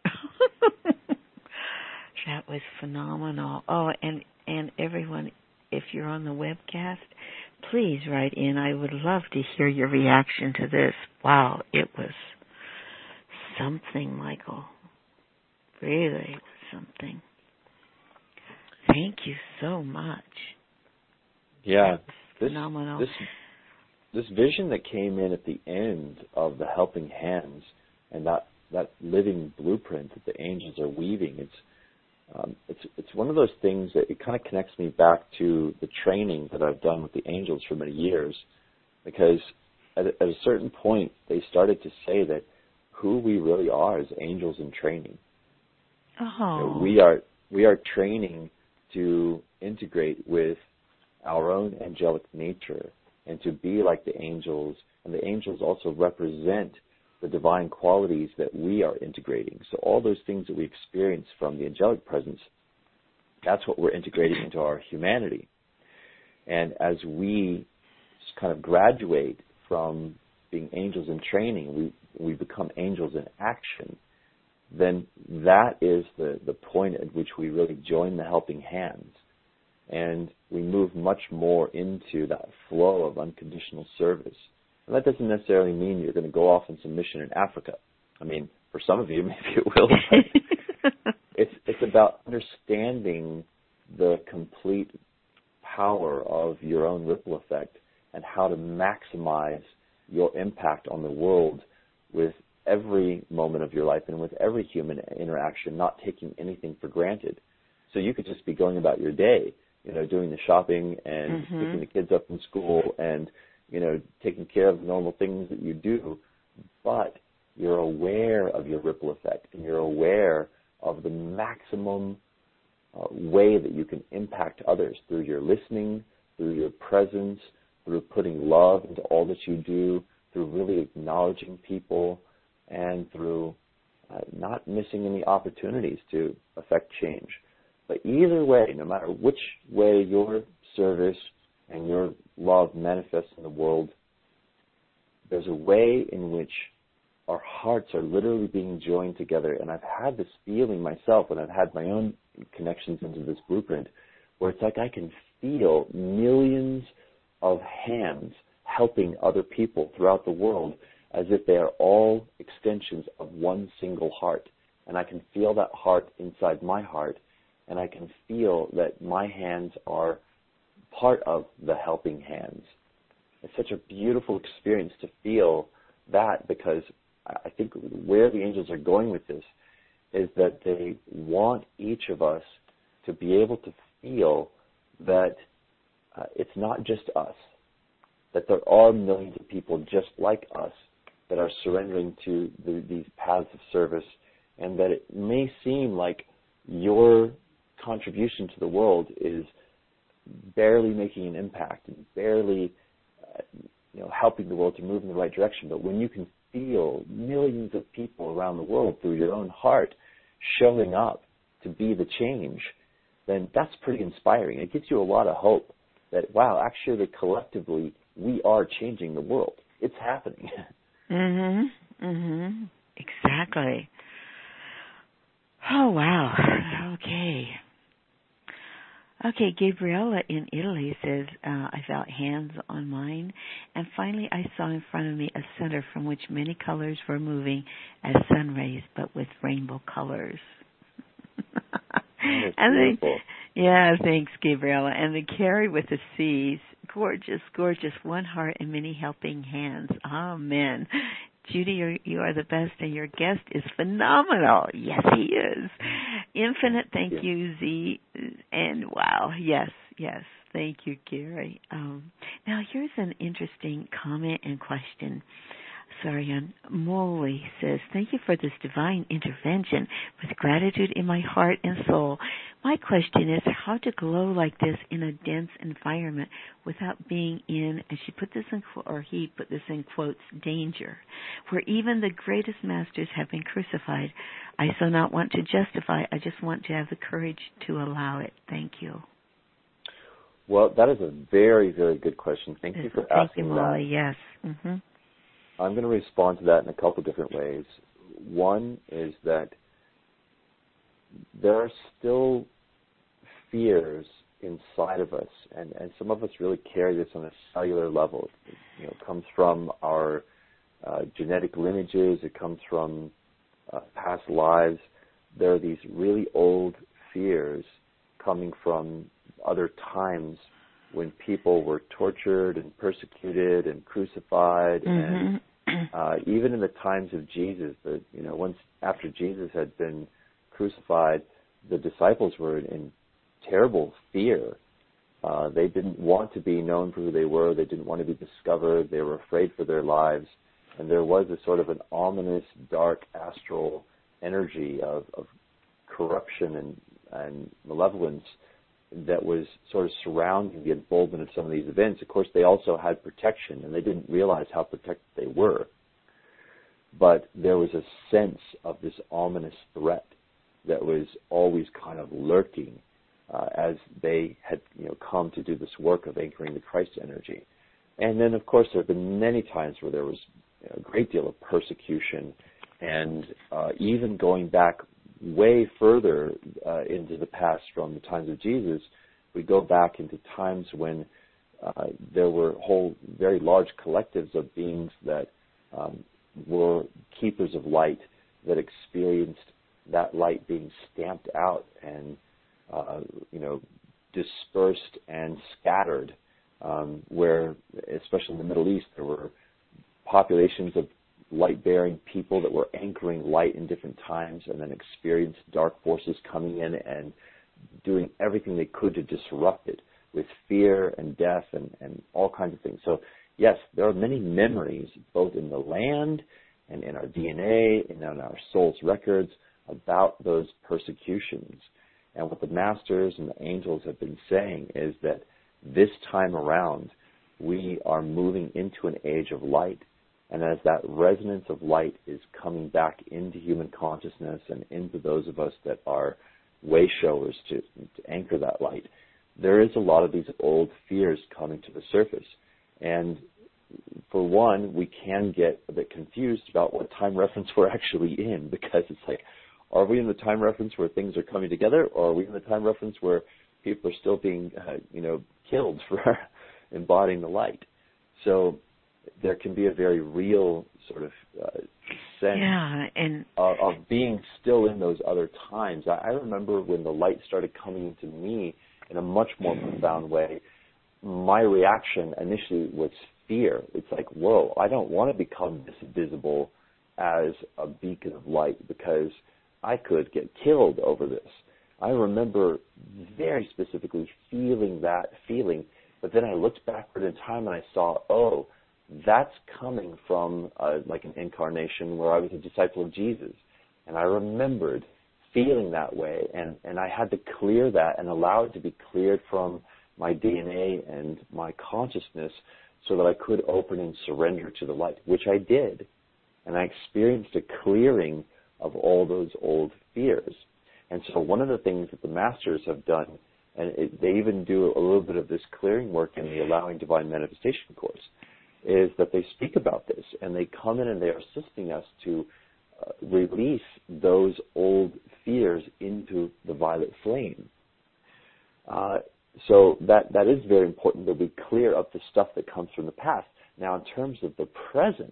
Speaker 1: That was phenomenal. Oh, and, and everyone, if you're on the webcast, please write in. I would love to hear your reaction to this. Wow, it was something, Michael. Really was something. Thank you so much.
Speaker 2: Yeah, this,
Speaker 1: phenomenal.
Speaker 2: This, this vision that came in at the end of the helping hands and that, that living blueprint that the angels are weaving, it's Um, it's it's one of those things that it kind of connects me back to the training that I've done with the angels for many years, because at a, at a certain point they started to say that who we really are is angels in training.
Speaker 1: Oh.
Speaker 2: You know, we are we are training to integrate with our own angelic nature and to be like the angels, and the angels also represent the divine qualities that we are integrating. So all those things that we experience from the angelic presence, that's what we're integrating into our humanity. And as we kind of graduate from being angels in training, we we become angels in action, then that is the, the point at which we really join the helping hands. And we move much more into that flow of unconditional service. And that doesn't necessarily mean you're going to go off on some mission in Africa. I mean, for some of you, maybe it will. But it's it's about understanding the complete power of your own ripple effect and how to maximize your impact on the world with every moment of your life and with every human interaction, not taking anything for granted. So you could just be going about your day, you know, doing the shopping and
Speaker 1: mm-hmm.
Speaker 2: picking the kids up from school and, you know, taking care of the normal things that you do, but you're aware of your ripple effect and you're aware of the maximum uh, way that you can impact others through your listening, through your presence, through putting love into all that you do, through really acknowledging people, and through uh, not missing any opportunities to affect change. But either way, no matter which way your service and your love manifests in the world, there's a way in which our hearts are literally being joined together. And I've had this feeling myself when I've had my own connections into this blueprint, where it's like I can feel millions of hands helping other people throughout the world as if they are all extensions of one single heart. And I can feel that heart inside my heart, and I can feel that my hands are part of the helping hands. It's such a beautiful experience to feel that, because I think where the angels are going with this is that they want each of us to be able to feel that uh, it's not just us, that there are millions of people just like us that are surrendering to the, these paths of service, and that it may seem like your contribution to the world is barely making an impact and barely uh, you know, helping the world to move in the right direction. But when you can feel millions of people around the world through your own heart showing up to be the change, then that's pretty inspiring. It gives you a lot of hope that, wow, actually collectively we are changing the world. It's happening.
Speaker 1: Mhm. Mhm. Exactly. Oh, wow. Okay. Okay, Gabriella in Italy says, uh, I felt hands on mine, and finally I saw in front of me a center from which many colors were moving as sun rays, but with rainbow colors.
Speaker 2: That's
Speaker 1: and
Speaker 2: beautiful.
Speaker 1: the, yeah, thanks, Gabriella. And the carry with the C's, gorgeous, gorgeous, one heart and many helping hands. Amen. Judy, you're, you are the best, and your guest is phenomenal. Yes, he is. Infinite thank
Speaker 2: Yeah.
Speaker 1: you, Z. And wow, yes, yes. Thank you, Gary. Um, now, here's an interesting comment and question. Sarian Moley says, thank you for this divine intervention with gratitude in my heart and soul. My question is how to glow like this in a dense environment without being in, and she put this in, or he put this in quotes, danger, where even the greatest masters have been crucified. I so not want to justify, I just want to have the courage to allow it. Thank you.
Speaker 2: Well, that is a very, very good question. Thank you for
Speaker 1: Thank
Speaker 2: asking
Speaker 1: you, Molly.
Speaker 2: that.
Speaker 1: Yes. Mm-hmm.
Speaker 2: I'm going to respond to that in a couple different ways. One is that there are still fears inside of us, and, and some of us really carry this on a cellular level. It, you know, comes from our uh, genetic lineages. It comes from uh, past lives. There are these really old fears coming from other times when people were tortured and persecuted and crucified,
Speaker 1: Mm-hmm.
Speaker 2: and uh, even in the times of Jesus, the, you know, once after Jesus had been crucified, the disciples were in terrible fear. Uh, they didn't want to be known for who they were. They didn't want to be discovered. They were afraid for their lives. And there was a sort of an ominous, dark, astral energy of, of corruption and, and malevolence that was sort of surrounding the unfoldment of some of these events. Of course, they also had protection, and they didn't realize how protected they were. But there was a sense of this ominous threat that was always kind of lurking uh, as they had, you know, come to do this work of anchoring the Christ energy. And then, of course, there have been many times where there was a great deal of persecution, and uh, even going back way further uh, into the past from the times of Jesus, we go back into times when uh, there were whole very large collectives of beings that um, were keepers of light that experienced that light being stamped out and uh, you know dispersed and scattered, um, where, especially in the Middle East, there were populations of light-bearing people that were anchoring light in different times and then experienced dark forces coming in and doing everything they could to disrupt it with fear and death and, and all kinds of things. So, yes, there are many memories, both in the land and in our D N A and in our soul's records about those persecutions. And what the masters and the angels have been saying is that this time around, we are moving into an age of light. And as that resonance of light is coming back into human consciousness and into those of us that are way showers to, to anchor that light, there is a lot of these old fears coming to the surface. And for one, we can get a bit confused about what time reference we're actually in, because it's like, are we in the time reference where things are coming together, or are we in the time reference where people are still being, uh, you know, killed for embodying the light? So there can be a very real sort of uh, sense
Speaker 1: yeah, and
Speaker 2: of, of being still in those other times. I, I remember when the light started coming into me in a much more profound way, my reaction initially was fear. It's like, whoa, I don't want to become this visible as a beacon of light because I could get killed over this. I remember very specifically feeling that feeling, but then I looked backward in time and I saw, oh, that's coming from uh, like an incarnation where I was a disciple of Jesus. And I remembered feeling that way, and, and I had to clear that and allow it to be cleared from my D N A and my consciousness so that I could open and surrender to the light, which I did. And I experienced a clearing of all those old fears. And so one of the things that the masters have done, and it, they even do a little bit of this clearing work in the Allowing Divine Manifestation course, is that they speak about this, and they come in and they are assisting us to uh, release those old fears into the violet flame. Uh, so that, that is very important, that we clear up the stuff that comes from the past. Now, in terms of the present,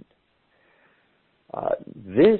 Speaker 2: uh, this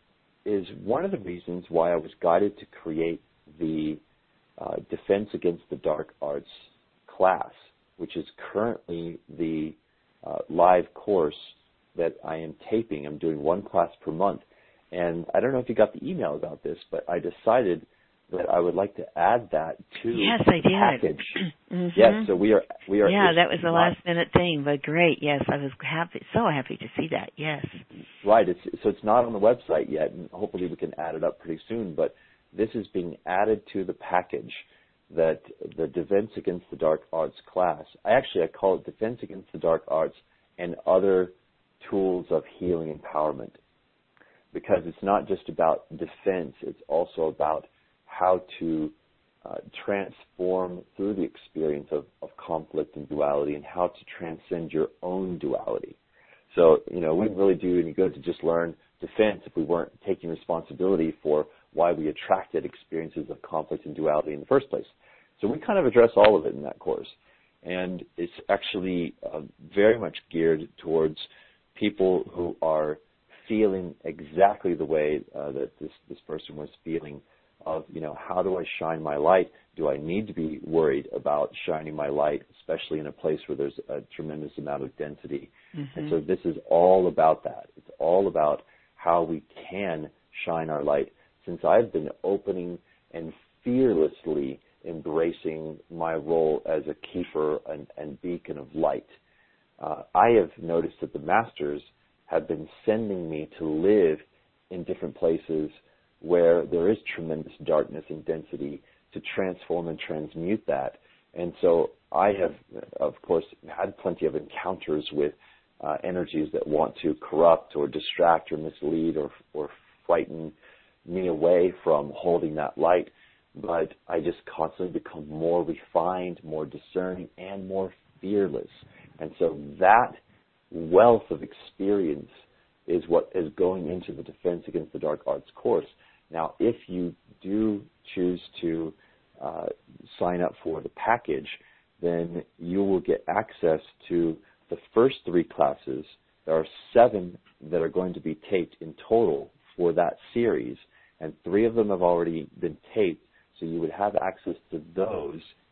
Speaker 2: is one of the reasons why I was guided to create the uh, Defense Against the Dark Arts class, which is currently the uh, live course that I am taping. I'm doing one class per month. And I don't know if you got the email about this, but I decided that I would like to add that to
Speaker 1: yes,
Speaker 2: the
Speaker 1: I did.
Speaker 2: package.
Speaker 1: Mm-hmm.
Speaker 2: Yes, so we are we are.
Speaker 1: Yeah, that was a
Speaker 2: not,
Speaker 1: last minute thing, but great. Yes, I was happy, so happy to see that. Yes.
Speaker 2: Right. It's, so it's not on the website yet, and hopefully we can add it up pretty soon. But this is being added to the package, that the Defense Against the Dark Arts class. I actually I call it Defense Against the Dark Arts and Other Tools of Healing Empowerment, because it's not just about defense. It's also about how to uh, transform through the experience of, of conflict and duality, and how to transcend your own duality. So, you know, we wouldn't really do any good to just learn defense if we weren't taking responsibility for why we attracted experiences of conflict and duality in the first place. So we kind of address all of it in that course. And it's actually uh, very much geared towards people who are feeling exactly the way uh, that this, this person was feeling, of, you know, how do I shine my light? Do I need to be worried about shining my light, especially in a place where there's a tremendous amount of density? Mm-hmm. And so this is all about that. It's all about how we can shine our light. Since I've been opening and fearlessly embracing my role as a keeper and, and beacon of light, uh, I have noticed that the masters have been sending me to live in different places where there is tremendous darkness and density, to transform and transmute that. And so I have, of course, had plenty of encounters with uh, energies that want to corrupt or distract or mislead or, or frighten me away from holding that light. But I just constantly become more refined, more discerning, and more fearless. And so that wealth of experience is what is going into the Defense Against the Dark Arts course. Now, if you do choose to uh, sign up for the package, then you will get access to the first three classes. There are seven that are going to be taped in total for that series, and three of them have already been taped, so you would have access to those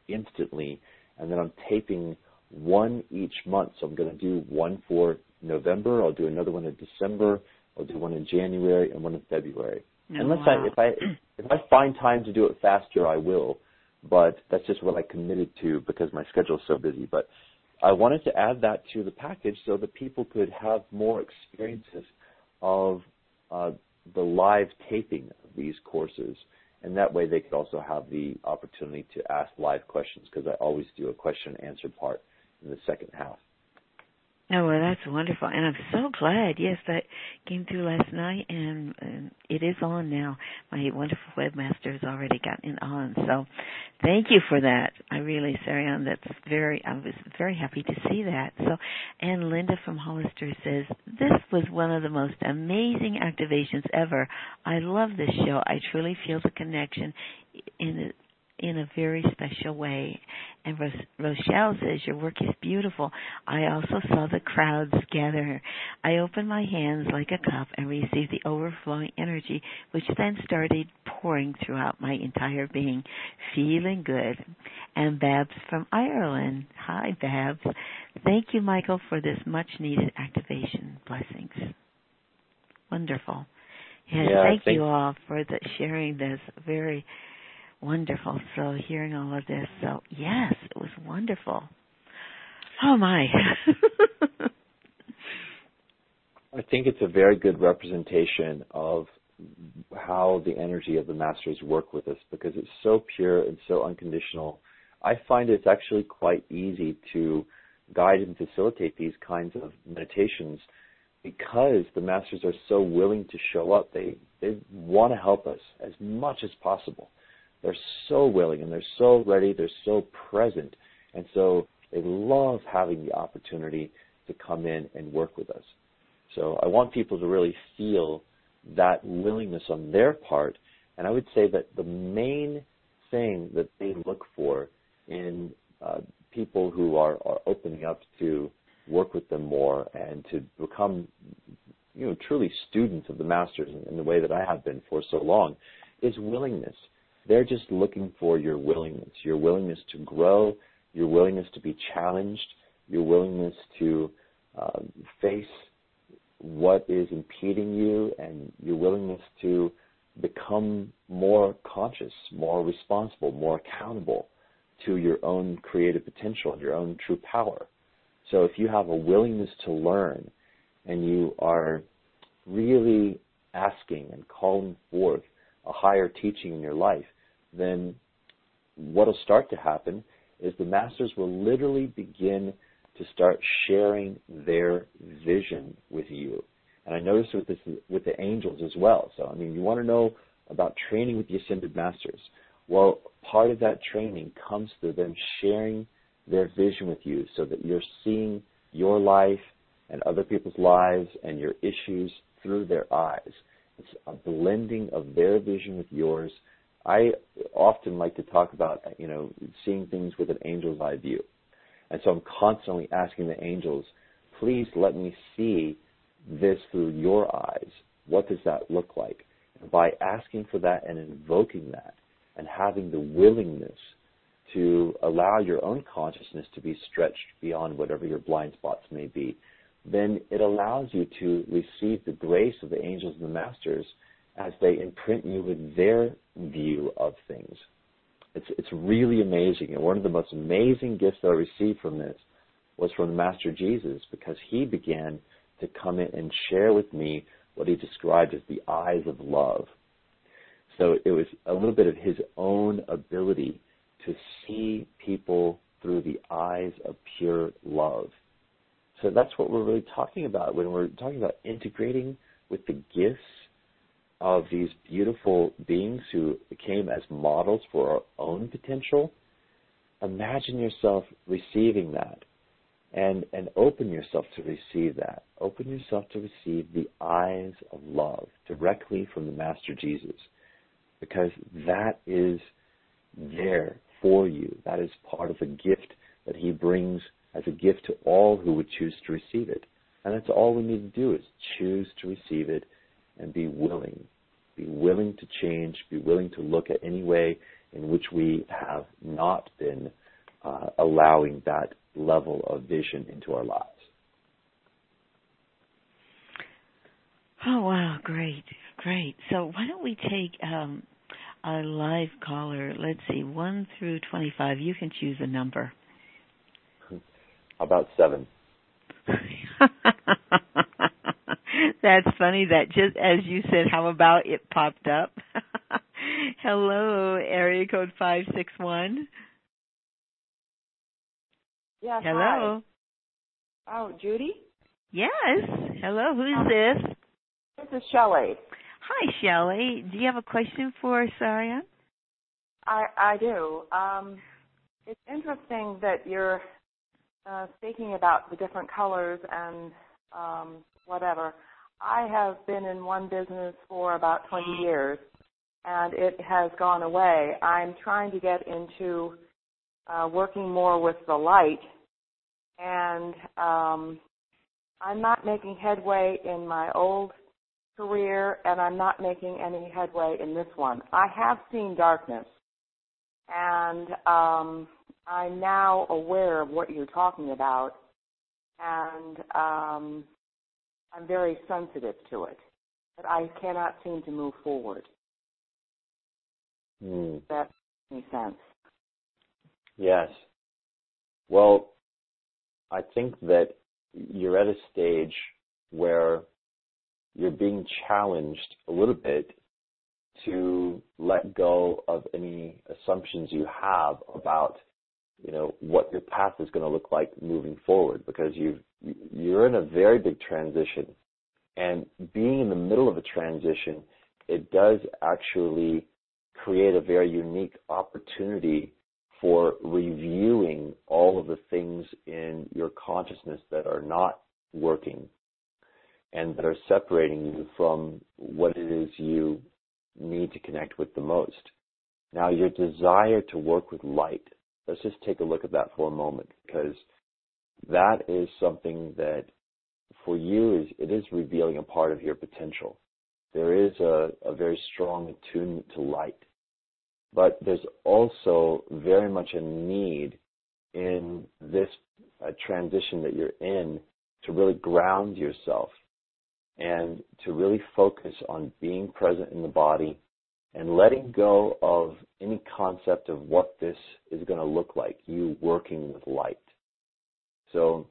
Speaker 2: instantly. And then I'm taping one each month. So I'm going to do one for November. I'll do another one in December. I'll do one in January and one in February.
Speaker 1: Oh,
Speaker 2: Unless
Speaker 1: wow.
Speaker 2: I, if I, if I find time to do it faster, I will. But that's just what I committed to because my schedule is so busy. But I wanted to add that to the package so that people could have more experiences of uh, the live taping of these courses. And that way they could also have the opportunity to ask live questions because I always do a question and answer part in the second half.
Speaker 1: Oh, well, that's wonderful. And I'm so glad, yes, that came through last night, and, and it is on now. My wonderful webmaster has already gotten it on. So thank you for that. I really, Sarianne, that's very, I was very happy to see that. So, and Linda from Hollister says, this was one of the most amazing activations ever. I love this show. I truly feel the connection in in a very special way. And Ros- Rochelle says, your work is beautiful. I also saw the crowds gather. I opened my hands like a cup and received the overflowing energy, which then started pouring throughout my entire being, feeling good. And Babs from Ireland. Hi, Babs. Thank you, Michael, for this much-needed activation. Blessings. Wonderful. Yes,
Speaker 2: yeah,
Speaker 1: thank
Speaker 2: thank
Speaker 1: you all for the sharing this. Very wonderful. So hearing all of this. So yes, it was wonderful. Oh my.
Speaker 2: I think it's a very good representation of how the energy of the masters work with us because it's so pure and so unconditional. I find it's actually quite easy to guide and facilitate these kinds of meditations because the masters are so willing to show up. They they want to help us as much as possible. They're so willing and they're so ready. They're so present. And so they love having the opportunity to come in and work with us. So I want people to really feel that willingness on their part. And I would say that the main thing that they look for in uh, people who are, are opening up to work with them more and to become, you know, truly students of the masters in, in the way that I have been for so long is willingness. They're just looking for your willingness, your willingness to grow, your willingness to be challenged, your willingness to uh, face what is impeding you, and your willingness to become more conscious, more responsible, more accountable to your own creative potential, your own true power. So if you have a willingness to learn and you are really asking and calling forth a higher teaching in your life, then what will start to happen is the masters will literally begin to start sharing their vision with you. And I noticed with this with the angels as well. So, I mean, you want to know about training with the Ascended Masters. Well, part of that training comes through them sharing their vision with you so that you're seeing your life and other people's lives and your issues through their eyes. It's a blending of their vision with yours. I often like to talk about, you know, seeing things with an angel's eye view. And so I'm constantly asking the angels, please let me see this through your eyes. What does that look like? And by asking for that and invoking that and having the willingness to allow your own consciousness to be stretched beyond whatever your blind spots may be, then it allows you to receive the grace of the angels and the masters as they imprint you with their view of things. It's it's really amazing. And one of the most amazing gifts that I received from this was from the Master Jesus, because he began to come in and share with me what he described as the eyes of love. So it was a little bit of his own ability to see people through the eyes of pure love. So that's what we're really talking about when we're talking about integrating with the gifts of these beautiful beings who came as models for our own potential. Imagine yourself receiving that and, and open yourself to receive that. Open yourself to receive the eyes of love directly from the Master Jesus, because that is there for you. That is part of the gift that he brings as a gift to all who would choose to receive it. And that's all we need to do, is choose to receive it and be willing. Be willing to change, be willing to look at any way in which we have not been uh, allowing that level of vision into our lives.
Speaker 1: Oh, wow, great, great. So why don't we take um, a live caller, let's see, one through twenty-five. You can choose a number.
Speaker 2: About seven.
Speaker 1: That's funny that just as you said, how about it popped up. Hello, area code five six one.
Speaker 3: Yes,
Speaker 1: hello.
Speaker 3: Hi. Oh, Judy?
Speaker 1: Yes. Hello, who's
Speaker 3: um,
Speaker 1: this?
Speaker 3: This is Shelley.
Speaker 1: Hi, Shelley. Do you have a question for Saria?
Speaker 3: I, I do. Um, it's interesting that you're uh, speaking about the different colors and um, whatever. I have been in one business for about twenty years, and it has gone away. I'm trying to get into uh, working more with the light, and um, I'm not making headway in my old career, and I'm not making any headway in this one. I have seen darkness, and um, I'm now aware of what you're talking about, and um, I'm very sensitive to it, but I cannot seem to move forward.
Speaker 2: Mm.
Speaker 3: Does that make sense?
Speaker 2: Yes. Well, I think that you're at a stage where you're being challenged a little bit to let go of any assumptions you have about, you know, what your path is going to look like moving forward, because you've, you're in a very big transition. And being in the middle of a transition, it does actually create a very unique opportunity for reviewing all of the things in your consciousness that are not working and that are separating you from what it is you need to connect with the most. Now, your desire to work with light, let's just take a look at that for a moment, because that is something that for you is it is revealing a part of your potential. There is a, a very strong attunement to light, but there's also very much a need in this uh, transition that you're in to really ground yourself and to really focus on being present in the body and letting go of any concept of what this is going to look like, you working with light. So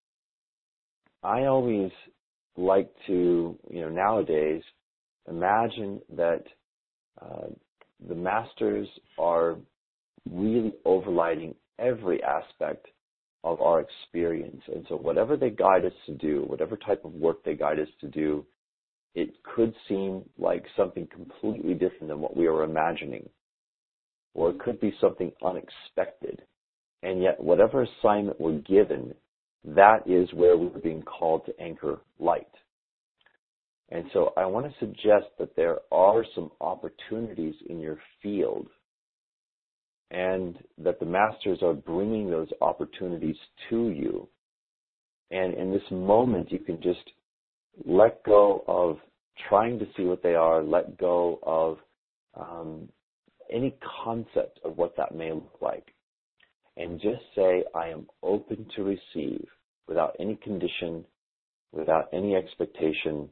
Speaker 2: I always like to, you know, nowadays imagine that uh, the masters are really overlighting every aspect of our experience. And so whatever they guide us to do, whatever type of work they guide us to do, it could seem like something completely different than what we were imagining, or it could be something unexpected. And yet whatever assignment we're given, that is where we're being called to anchor light. And so I want to suggest that there are some opportunities in your field, and that the masters are bringing those opportunities to you. And in this moment, you can just let go of trying to see what they are, let go of um, any concept of what that may look like, and just say, I am open to receive without any condition, without any expectation,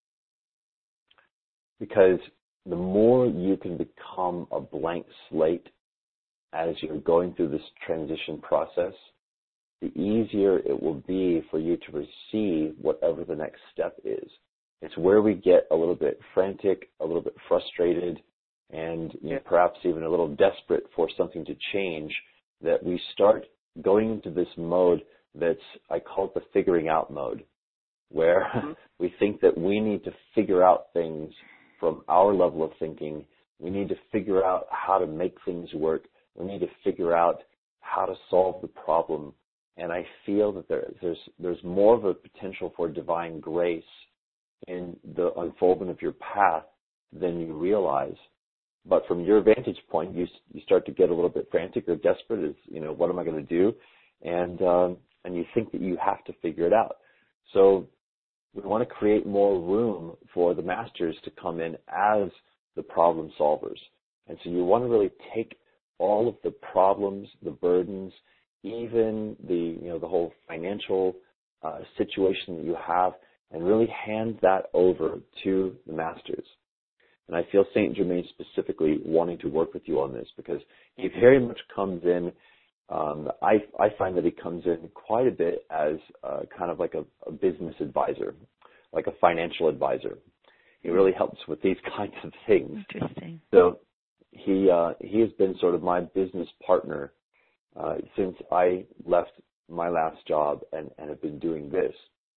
Speaker 2: because the more you can become a blank slate as you're going through this transition process, the easier it will be for you to receive whatever the next step is. It's where we get a little bit frantic, a little bit frustrated, and you know, perhaps even a little desperate for something to change, that we start going into this mode that's, I call it the figuring out mode, where mm-hmm. we think that we need to figure out things from our level of thinking. We need to figure out how to make things work. We need to figure out how to solve the problem. And I feel that there, there's there's more of a potential for divine grace in the unfoldment of your path than you realize. But from your vantage point, you you start to get a little bit frantic or desperate. As you know, what am I going to do? And um, and you think that you have to figure it out. So we want to create more room for the masters to come in as the problem solvers. And so you want to really take all of the problems, the burdens, even the, you know, the whole financial uh, situation that you have, and really hand that over to the masters. And I feel Saint Germain specifically wanting to work with you on this because he very much comes in, um, I, I find that he comes in quite a bit as uh, kind of like a, a business advisor, like a financial advisor. He really helps with these kinds of things.
Speaker 1: Interesting.
Speaker 2: So he uh, he has been sort of my business partner uh, since I left my last job and, and have been doing this.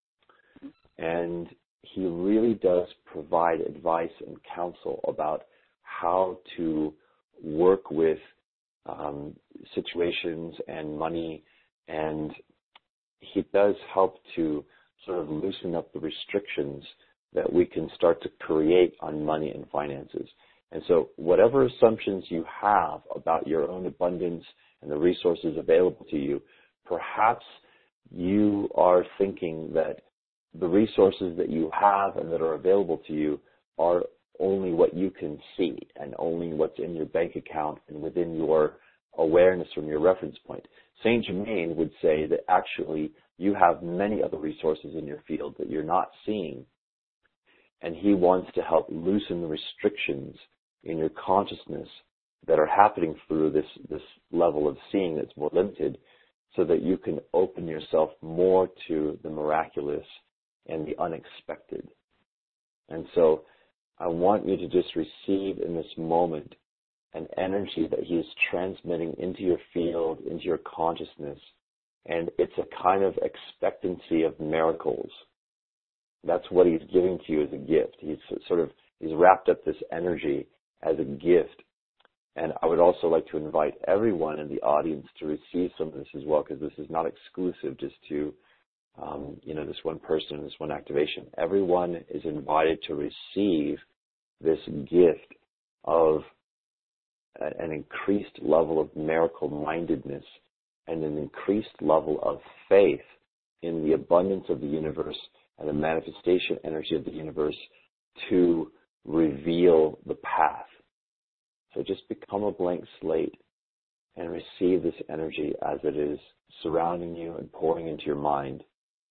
Speaker 2: And he really does provide advice and counsel about how to work with um, situations and money, and he does help to sort of loosen up the restrictions that we can start to create on money and finances. And so whatever assumptions you have about your own abundance and the resources available to you, perhaps you are thinking that the resources that you have and that are available to you are only what you can see and only what's in your bank account and within your awareness from your reference point. Saint Germain would say that actually you have many other resources in your field that you're not seeing, and he wants to help loosen the restrictions in your consciousness that are happening through this, this level of seeing that's more limited, so that you can open yourself more to the miraculous and the unexpected. And so I want you to just receive in this moment an energy that he is transmitting into your field, into your consciousness, and it's a kind of expectancy of miracles. That's what he's giving to you as a gift. He's sort of, he's wrapped up this energy as a gift. And I would also like to invite everyone in the audience to receive some of this as well, because this is not exclusive just to, um, you know, this one person, this one activation. Everyone is invited to receive this gift of a, an increased level of miracle-mindedness and an increased level of faith in the abundance of the universe and the manifestation energy of the universe to reveal the path. So just become a blank slate and receive this energy as it is surrounding you and pouring into your mind.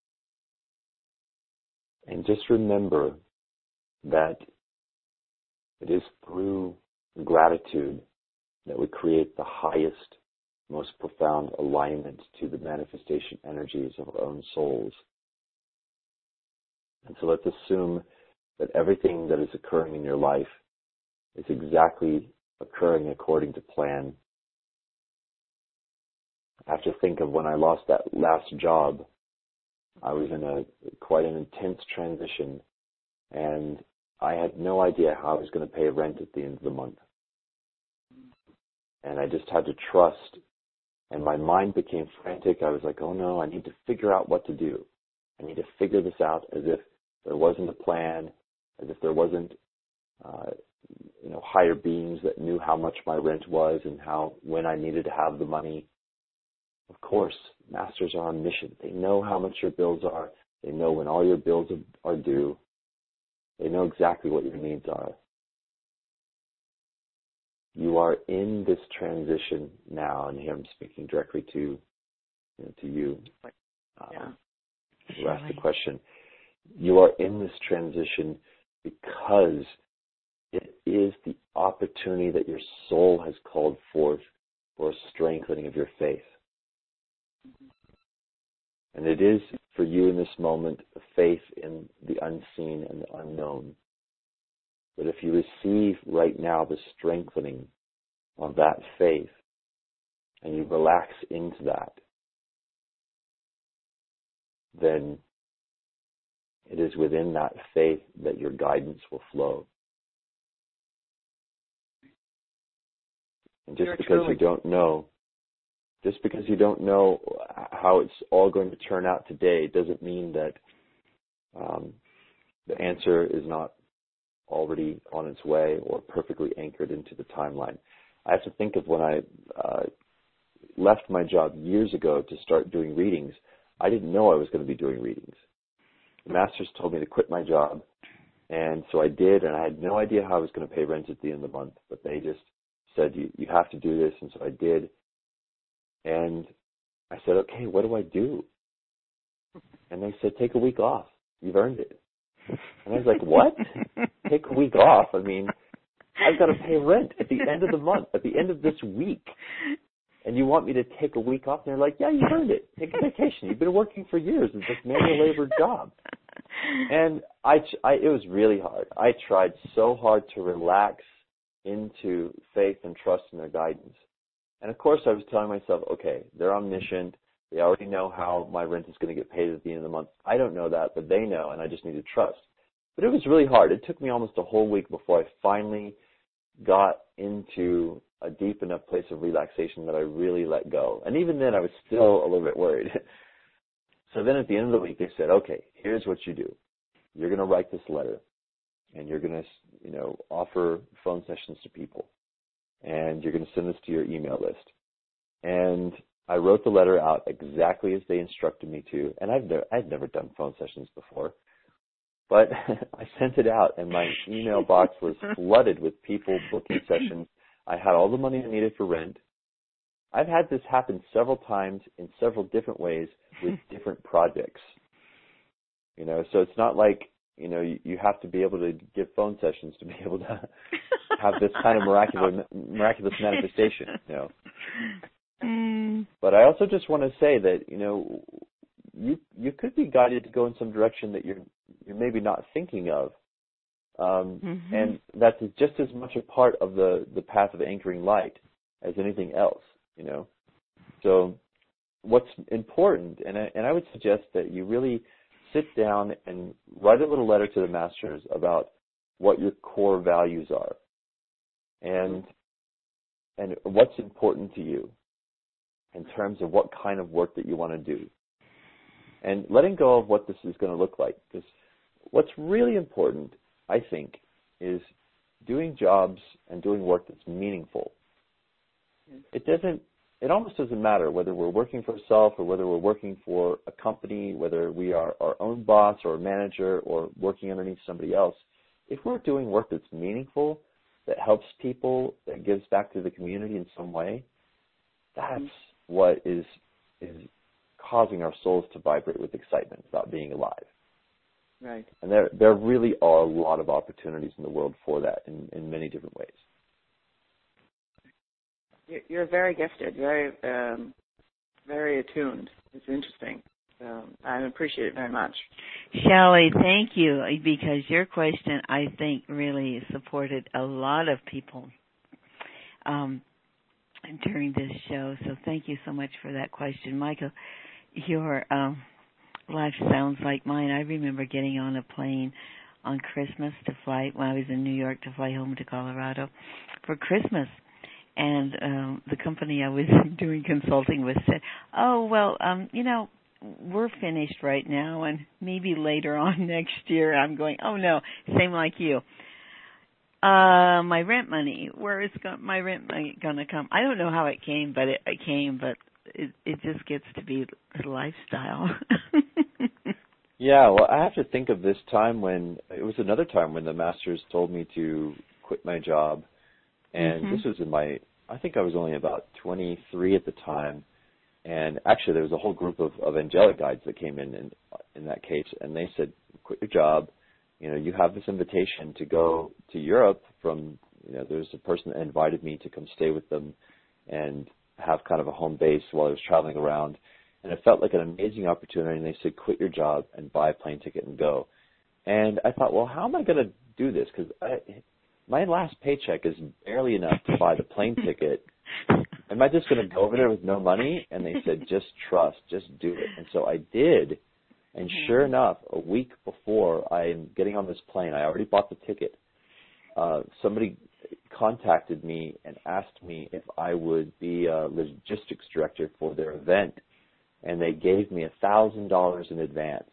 Speaker 2: And just remember that it is through gratitude that we create the highest, most profound alignment to the manifestation energies of our own souls. And so let's assume that everything that is occurring in your life is exactly occurring according to plan. I have to think of when I lost that last job. I was in a quite an intense transition, and I had no idea how I was going to pay rent at the end of the month. And I just had to trust, and my mind became frantic. I was like, oh no, I need to figure out what to do. I need to figure this out, as if there wasn't a plan, as if there wasn't uh, you know, higher beings that knew how much my rent was and how, when I needed to have the money. Of course, masters are omniscient. They know how much your bills are. They know when all your bills are due. They know exactly what your needs are. You are in this transition now, and here I'm speaking directly to, you know, to you. Um,
Speaker 1: yeah.
Speaker 2: You asked the question. You are in this transition because it is the opportunity that your soul has called forth for a strengthening of your faith. And it is for you in this moment a faith in the unseen and the unknown. But if you receive right now the strengthening of that faith and you relax into that, then it is within that faith that your guidance will flow. And just
Speaker 3: You're
Speaker 2: because
Speaker 3: truly-
Speaker 2: you don't know, just because you don't know how it's all going to turn out today doesn't mean that um, the answer is not already on its way or perfectly anchored into the timeline. I have to think of when I uh, left my job years ago to start doing readings. I didn't know I was going to be doing readings. The masters told me to quit my job, and so I did, and I had no idea how I was going to pay rent at the end of the month, but they just said, you, you have to do this. And so I did. And I said, okay, what do I do? And they said, take a week off. You've earned it. And I was like, what? Take a week off? I mean, I've got to pay rent at the end of the month, at the end of this week. And you want me to take a week off? And they're like, yeah, you've earned it. Take a vacation. You've been working for years. It's this manual labor job. And I, I, it was really hard. I tried so hard to relax into faith and trust in their guidance. And of course, I was telling myself, okay, they're omniscient. They already know how my rent is going to get paid at the end of the month. I don't know that, but they know, and I just need to trust. But it was really hard. It took me almost a whole week before I finally got into a deep enough place of relaxation that I really let go. And even then, I was still a little bit worried. So then at the end of the week, they said, okay, here's what you do. You're going to write this letter, and you're going to, you know, offer phone sessions to people, and you're going to send this to your email list. And I wrote the letter out exactly as they instructed me to, and I've never, I'd never done phone sessions before. But I sent it out, and my email box was flooded with people booking sessions. I had all the money I needed for rent. I've had this happen several times in several different ways with different projects. You know, so it's not like, you know, you, you have to be able to give phone sessions to be able to have this kind of miraculous miraculous manifestation, you know. Mm. But I also just want to say that, you know, you you could be guided to go in some direction that you're you're maybe not thinking of. Um, mm-hmm. And that's just as much a part of the, the path of anchoring light as anything else, you know. So what's important, and I, and I would suggest that you really sit down and write a little letter to the masters about what your core values are and and what's important to you in terms of what kind of work that you want to do. And letting go of what this is going to look like. Because what's really important, I think, is doing jobs and doing work that's meaningful. It doesn't, it almost doesn't matter whether we're working for ourselves or whether we're working for a company, whether we are our own boss or manager or working underneath somebody else. If we're doing work that's meaningful, that helps people, that gives back to the community in some way, that's what is is causing our souls to vibrate with excitement about being alive.
Speaker 3: Right.
Speaker 2: And there there really are a lot of opportunities in the world for that in, in many different ways.
Speaker 3: You're very gifted, very um, very attuned. It's interesting. Um, I appreciate it very much.
Speaker 1: Shelley, thank you, because your question, I think, really supported a lot of people um, during this show. So thank you so much for that question. Michael, your um, life sounds like mine. I remember getting on a plane on Christmas to fly, when I was in New York, to fly home to Colorado for Christmas. And um, the company I was doing consulting with said, oh, well, um, you know, we're finished right now, and maybe later on next year. I'm going, oh, no, same like you. Uh, my rent money, where is go- my rent money going to come? I don't know how it came, but it, it came, but it, it just gets to be a lifestyle.
Speaker 2: Yeah, well, I have to think of this time when, it was another time when the masters told me to quit my job. And mm-hmm. this was in my, I think I was only about twenty-three at the time. And actually there was a whole group of, of angelic guides that came in, in in that case. And they said, quit your job. You know, you have this invitation to go to Europe from, you know, there's a person that invited me to come stay with them and have kind of a home base while I was traveling around. And it felt like an amazing opportunity. And they said, quit your job and buy a plane ticket and go. And I thought, well, how am I going to do this? Because my last paycheck is barely enough to buy the plane ticket. Am I just going to go over there with no money? And they said, just trust, just do it. And so I did. And sure enough, a week before I'm getting on this plane, I already bought the ticket. Uh, somebody contacted me and asked me if I would be a logistics director for their event. And they gave me one thousand dollars in advance.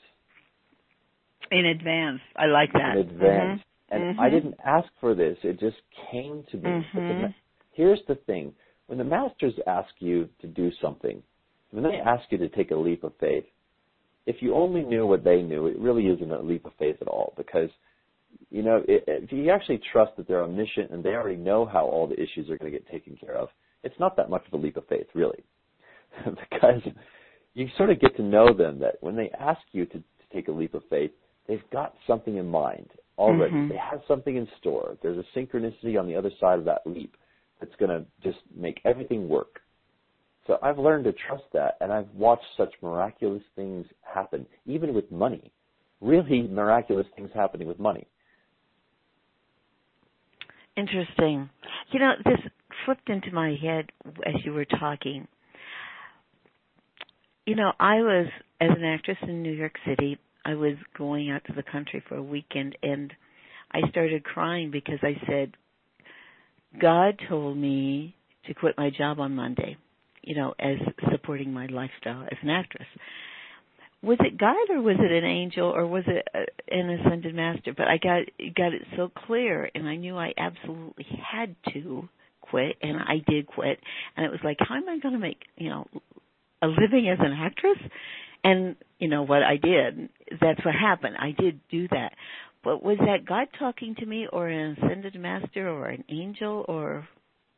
Speaker 1: In advance. I like that.
Speaker 2: In advance.
Speaker 1: Mm-hmm.
Speaker 2: And
Speaker 1: mm-hmm.
Speaker 2: I didn't ask for this. It just came to me.
Speaker 1: Mm-hmm.
Speaker 2: But the, here's the thing. When the masters ask you to do something, when they ask you to take a leap of faith, if you only knew what they knew, it really isn't a leap of faith at all, because you know, it, if you actually trust that they're omniscient and they already know how all the issues are going to get taken care of, it's not that much of a leap of faith, really. Because you sort of get to know them, that when they ask you to, to take a leap of faith, they've got something in mind already. Mm-hmm. They have something in store. There's a synchronicity on the other side of that leap that's going to just make everything work. So I've learned to trust that, and I've watched such miraculous things happen, even with money. Really miraculous things happening with money.
Speaker 1: Interesting. You know, this flipped into my head as you were talking. You know, I was, as an actress in New York City, I was going out to the country for a weekend, and I started crying because I said, God told me to quit my job on Monday, you know, as supporting my lifestyle as an actress. Was it God or was it an angel or was it an ascended master? But I got got it so clear, and I knew I absolutely had to quit, and I did quit. And it was like, how am I going to make, you know, a living as an actress? And, you know, what I did, that's what happened. I did do that. But was that God talking to me or an ascended master or an angel or...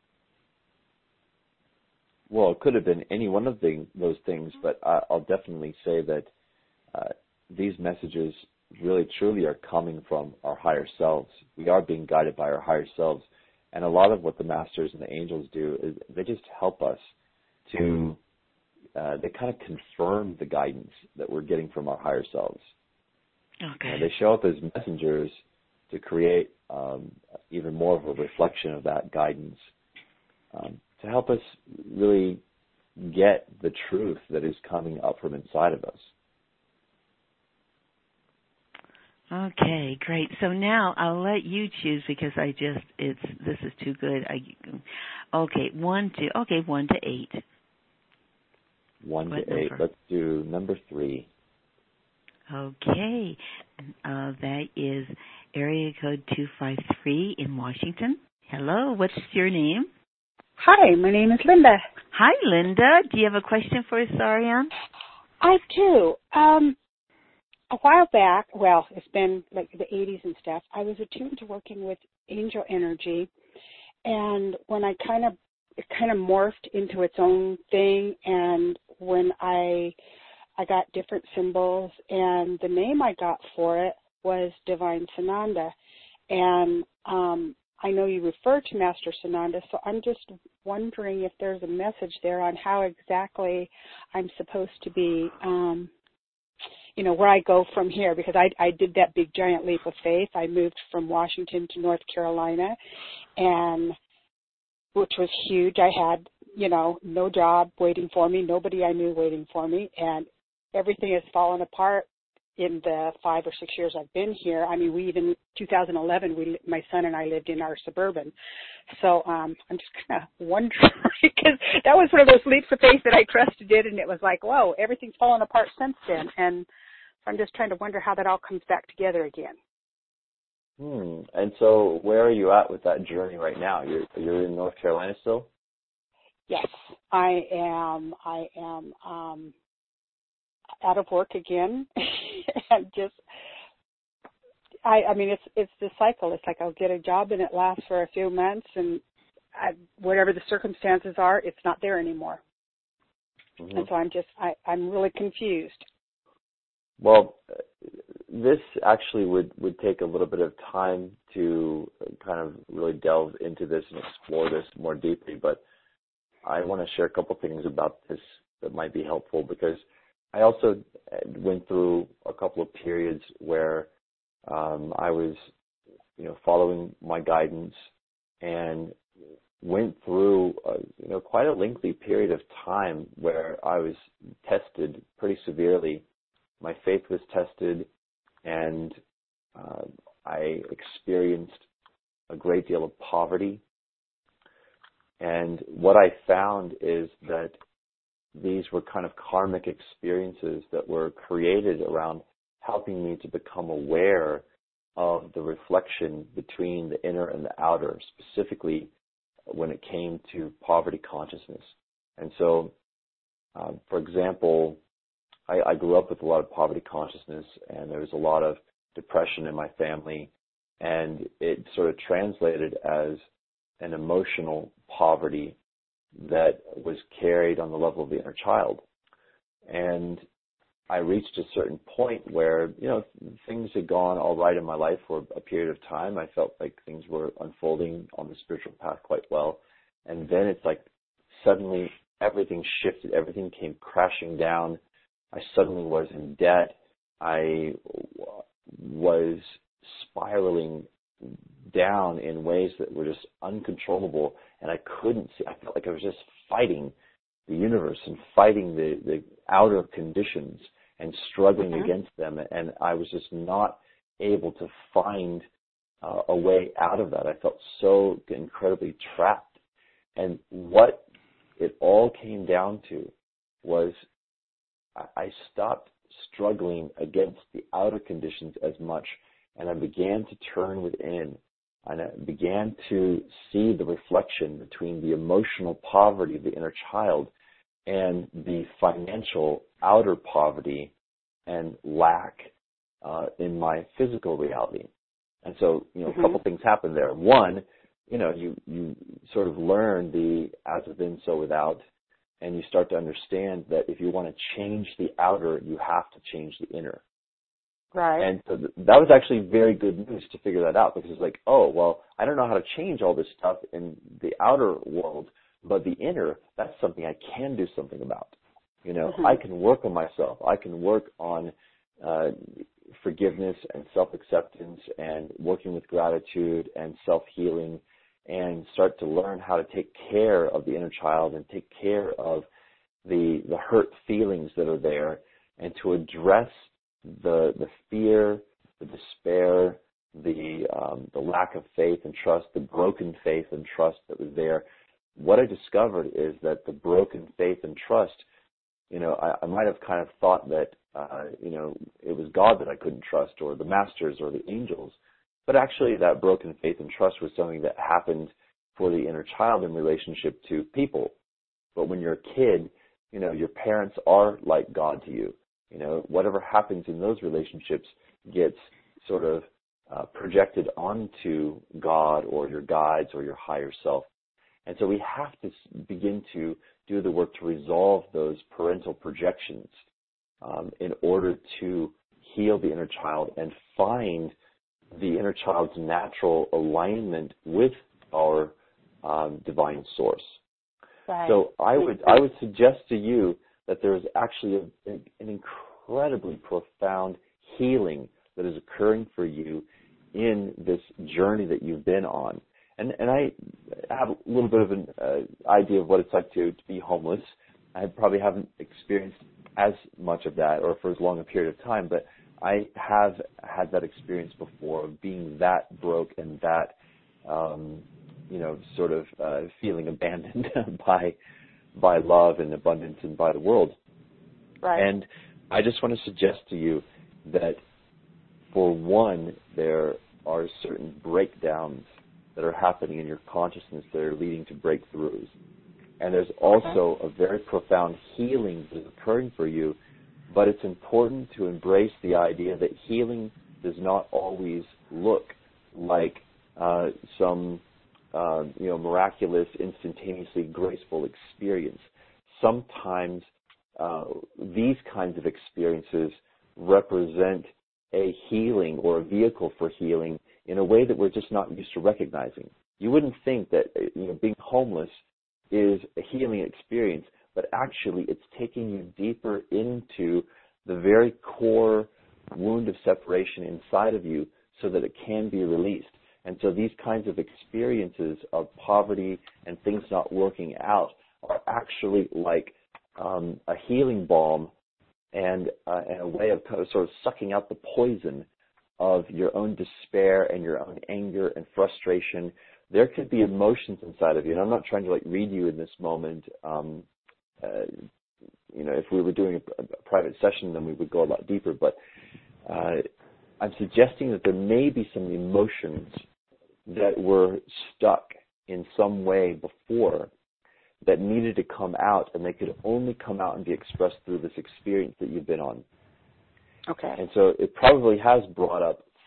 Speaker 2: Well, it could have been any one of the, those things, but I, I'll definitely say that uh, these messages really truly are coming from our higher selves. We are being guided by our higher selves. And a lot of what the masters and the angels do is they just help us to, uh, they kind of confirm the guidance that we're getting from our higher selves.
Speaker 1: Okay.
Speaker 2: You know, they show up as messengers to create um, even more of a reflection of that guidance. Um, to help us really get the truth that is coming up from inside of us.
Speaker 1: Okay, great. So now I'll let you choose because I just, it's, this is too good. I, okay, one to, okay, one to eight.
Speaker 2: One
Speaker 1: what
Speaker 2: to eight.
Speaker 1: Number?
Speaker 2: Let's do number three.
Speaker 1: Okay. Uh, that is area code two five three in Washington. Hello, what's your name?
Speaker 4: Hi, my name is Linda.
Speaker 1: Hi, Linda. Do you have a question for us, Ariane?
Speaker 4: I do. Um, a while back, well, it's been like the eighties and stuff, I was attuned to working with angel energy, and when I kind of, it kind of morphed into its own thing, and when I, I got different symbols, and the name I got for it was Divine Sananda, and um, I know you refer to Master Sananda, so I'm just wondering if there's a message there on how exactly I'm supposed to be, um, you know, where I go from here, because I, I did that big giant leap of faith. I moved from Washington to North Carolina, and which was huge. I had, you know, no job waiting for me, nobody I knew waiting for me, and everything has fallen apart in the five or six years I've been here. I mean, we even, two thousand eleven, we, my son and I lived in our Suburban. So um, I'm just kind of wondering, because that was one of those leaps of faith that I trusted in, and it was like, whoa, everything's fallen apart since then. And I'm just trying to wonder how that all comes back together again.
Speaker 2: Hmm. And so where are you at with that journey right now? You're, you're in North Carolina still?
Speaker 4: Yes, I am. I am um, out of work again. And just, I, I mean, it's it's the cycle. It's like I'll get a job and it lasts for a few months, and I, whatever the circumstances are, it's not there anymore. Mm-hmm. And so I'm just, I, I'm really confused.
Speaker 2: Well, this actually would, would take a little bit of time to kind of really delve into this and explore this more deeply, but I want to share a couple things about this that might be helpful, because I also went through a couple of periods where um, I was, you know, following my guidance and went through, a, you know, quite a lengthy period of time where I was tested pretty severely. My faith was tested, and uh, I experienced a great deal of poverty. And what I found is that these were kind of karmic experiences that were created around helping me to become aware of the reflection between the inner and the outer, specifically when it came to poverty consciousness. And so, um, for example, I, I grew up with a lot of poverty consciousness, and there was a lot of depression in my family, and it sort of translated as an emotional poverty that was carried on the level of the inner child. And I reached a certain point where, you know, things had gone all right in my life for a period of time. I felt like things were unfolding on the spiritual path quite well. And then it's like suddenly everything shifted. Everything came crashing down. I suddenly was in debt. I was spiraling down in ways that were just uncontrollable, and I couldn't see. I felt like I was just fighting the universe and fighting the, the outer conditions and struggling mm-hmm. against them, and I was just not able to find uh, a way out of that. I felt so incredibly trapped, and what it all came down to was I stopped struggling against the outer conditions as much, and I began to turn within, and I began to see the reflection between the emotional poverty of the inner child and the financial outer poverty and lack uh, in my physical reality. And so, you know, mm-hmm. a couple things happened there. One, you know, you, you sort of learn the as within, so without, and you start to understand that if you want to change the outer, you have to change the inner.
Speaker 3: Right.
Speaker 2: And so th- that was actually very good news to figure that out, because it's like, oh, well, I don't know how to change all this stuff in the outer world, but the inner, that's something I can do something about. You know, mm-hmm. I can work on myself. I can work on uh, forgiveness and self-acceptance and working with gratitude and self-healing, and start to learn how to take care of the inner child and take care of the the hurt feelings that are there, and to address the the fear, the despair, the um, the lack of faith and trust, the broken faith and trust that was there. What I discovered is that the broken faith and trust, you know, I, I might have kind of thought that, uh, you know, it was God that I couldn't trust, or the masters or the angels. But actually that broken faith and trust was something that happened for the inner child in relationship to people. But when you're a kid, you know, your parents are like God to you. You know, whatever happens in those relationships gets sort of uh, projected onto God or your guides or your higher self. And so we have to begin to do the work to resolve those parental projections um, in order to heal the inner child and find the inner child's natural alignment with our um, divine source.
Speaker 3: Right.
Speaker 2: So I would I would suggest to you that there is actually a, an incredibly profound healing that is occurring for you in this journey that you've been on. And and I have a little bit of an uh, idea of what it's like to, to be homeless. I probably haven't experienced as much of that or for as long a period of time, but I have had that experience before of being that broke and that, um, you know, sort of uh, feeling abandoned by by love and abundance and by the world.
Speaker 3: Right.
Speaker 2: And I just want to suggest to you that, for one, there are certain breakdowns that are happening in your consciousness that are leading to breakthroughs. And there's also okay. a very profound healing that is occurring for you, but it's important to embrace the idea that healing does not always look like uh, some uh, you know, miraculous, instantaneously graceful experience. Sometimes uh, these kinds of experiences represent a healing or a vehicle for healing in a way that we're just not used to recognizing. You wouldn't think that, you know, being homeless is a healing experience, but actually it's taking you deeper into the very core wound of separation inside of you so that it can be released. And so these kinds of experiences of poverty and things not working out are actually like um, a healing balm and, uh, and a way of, kind of sort of sucking out the poison of your own despair and your own anger and frustration. There could be emotions inside of you, and I'm not trying to like read you in this moment. Um, uh, you know, if we were doing a, a private session, then we would go a lot deeper. But uh, I'm suggesting that there may be some emotions that were stuck in some way before that needed to come out, and they could only come out and be expressed through this experience that you've been on.
Speaker 3: Okay.
Speaker 2: And so it probably has brought up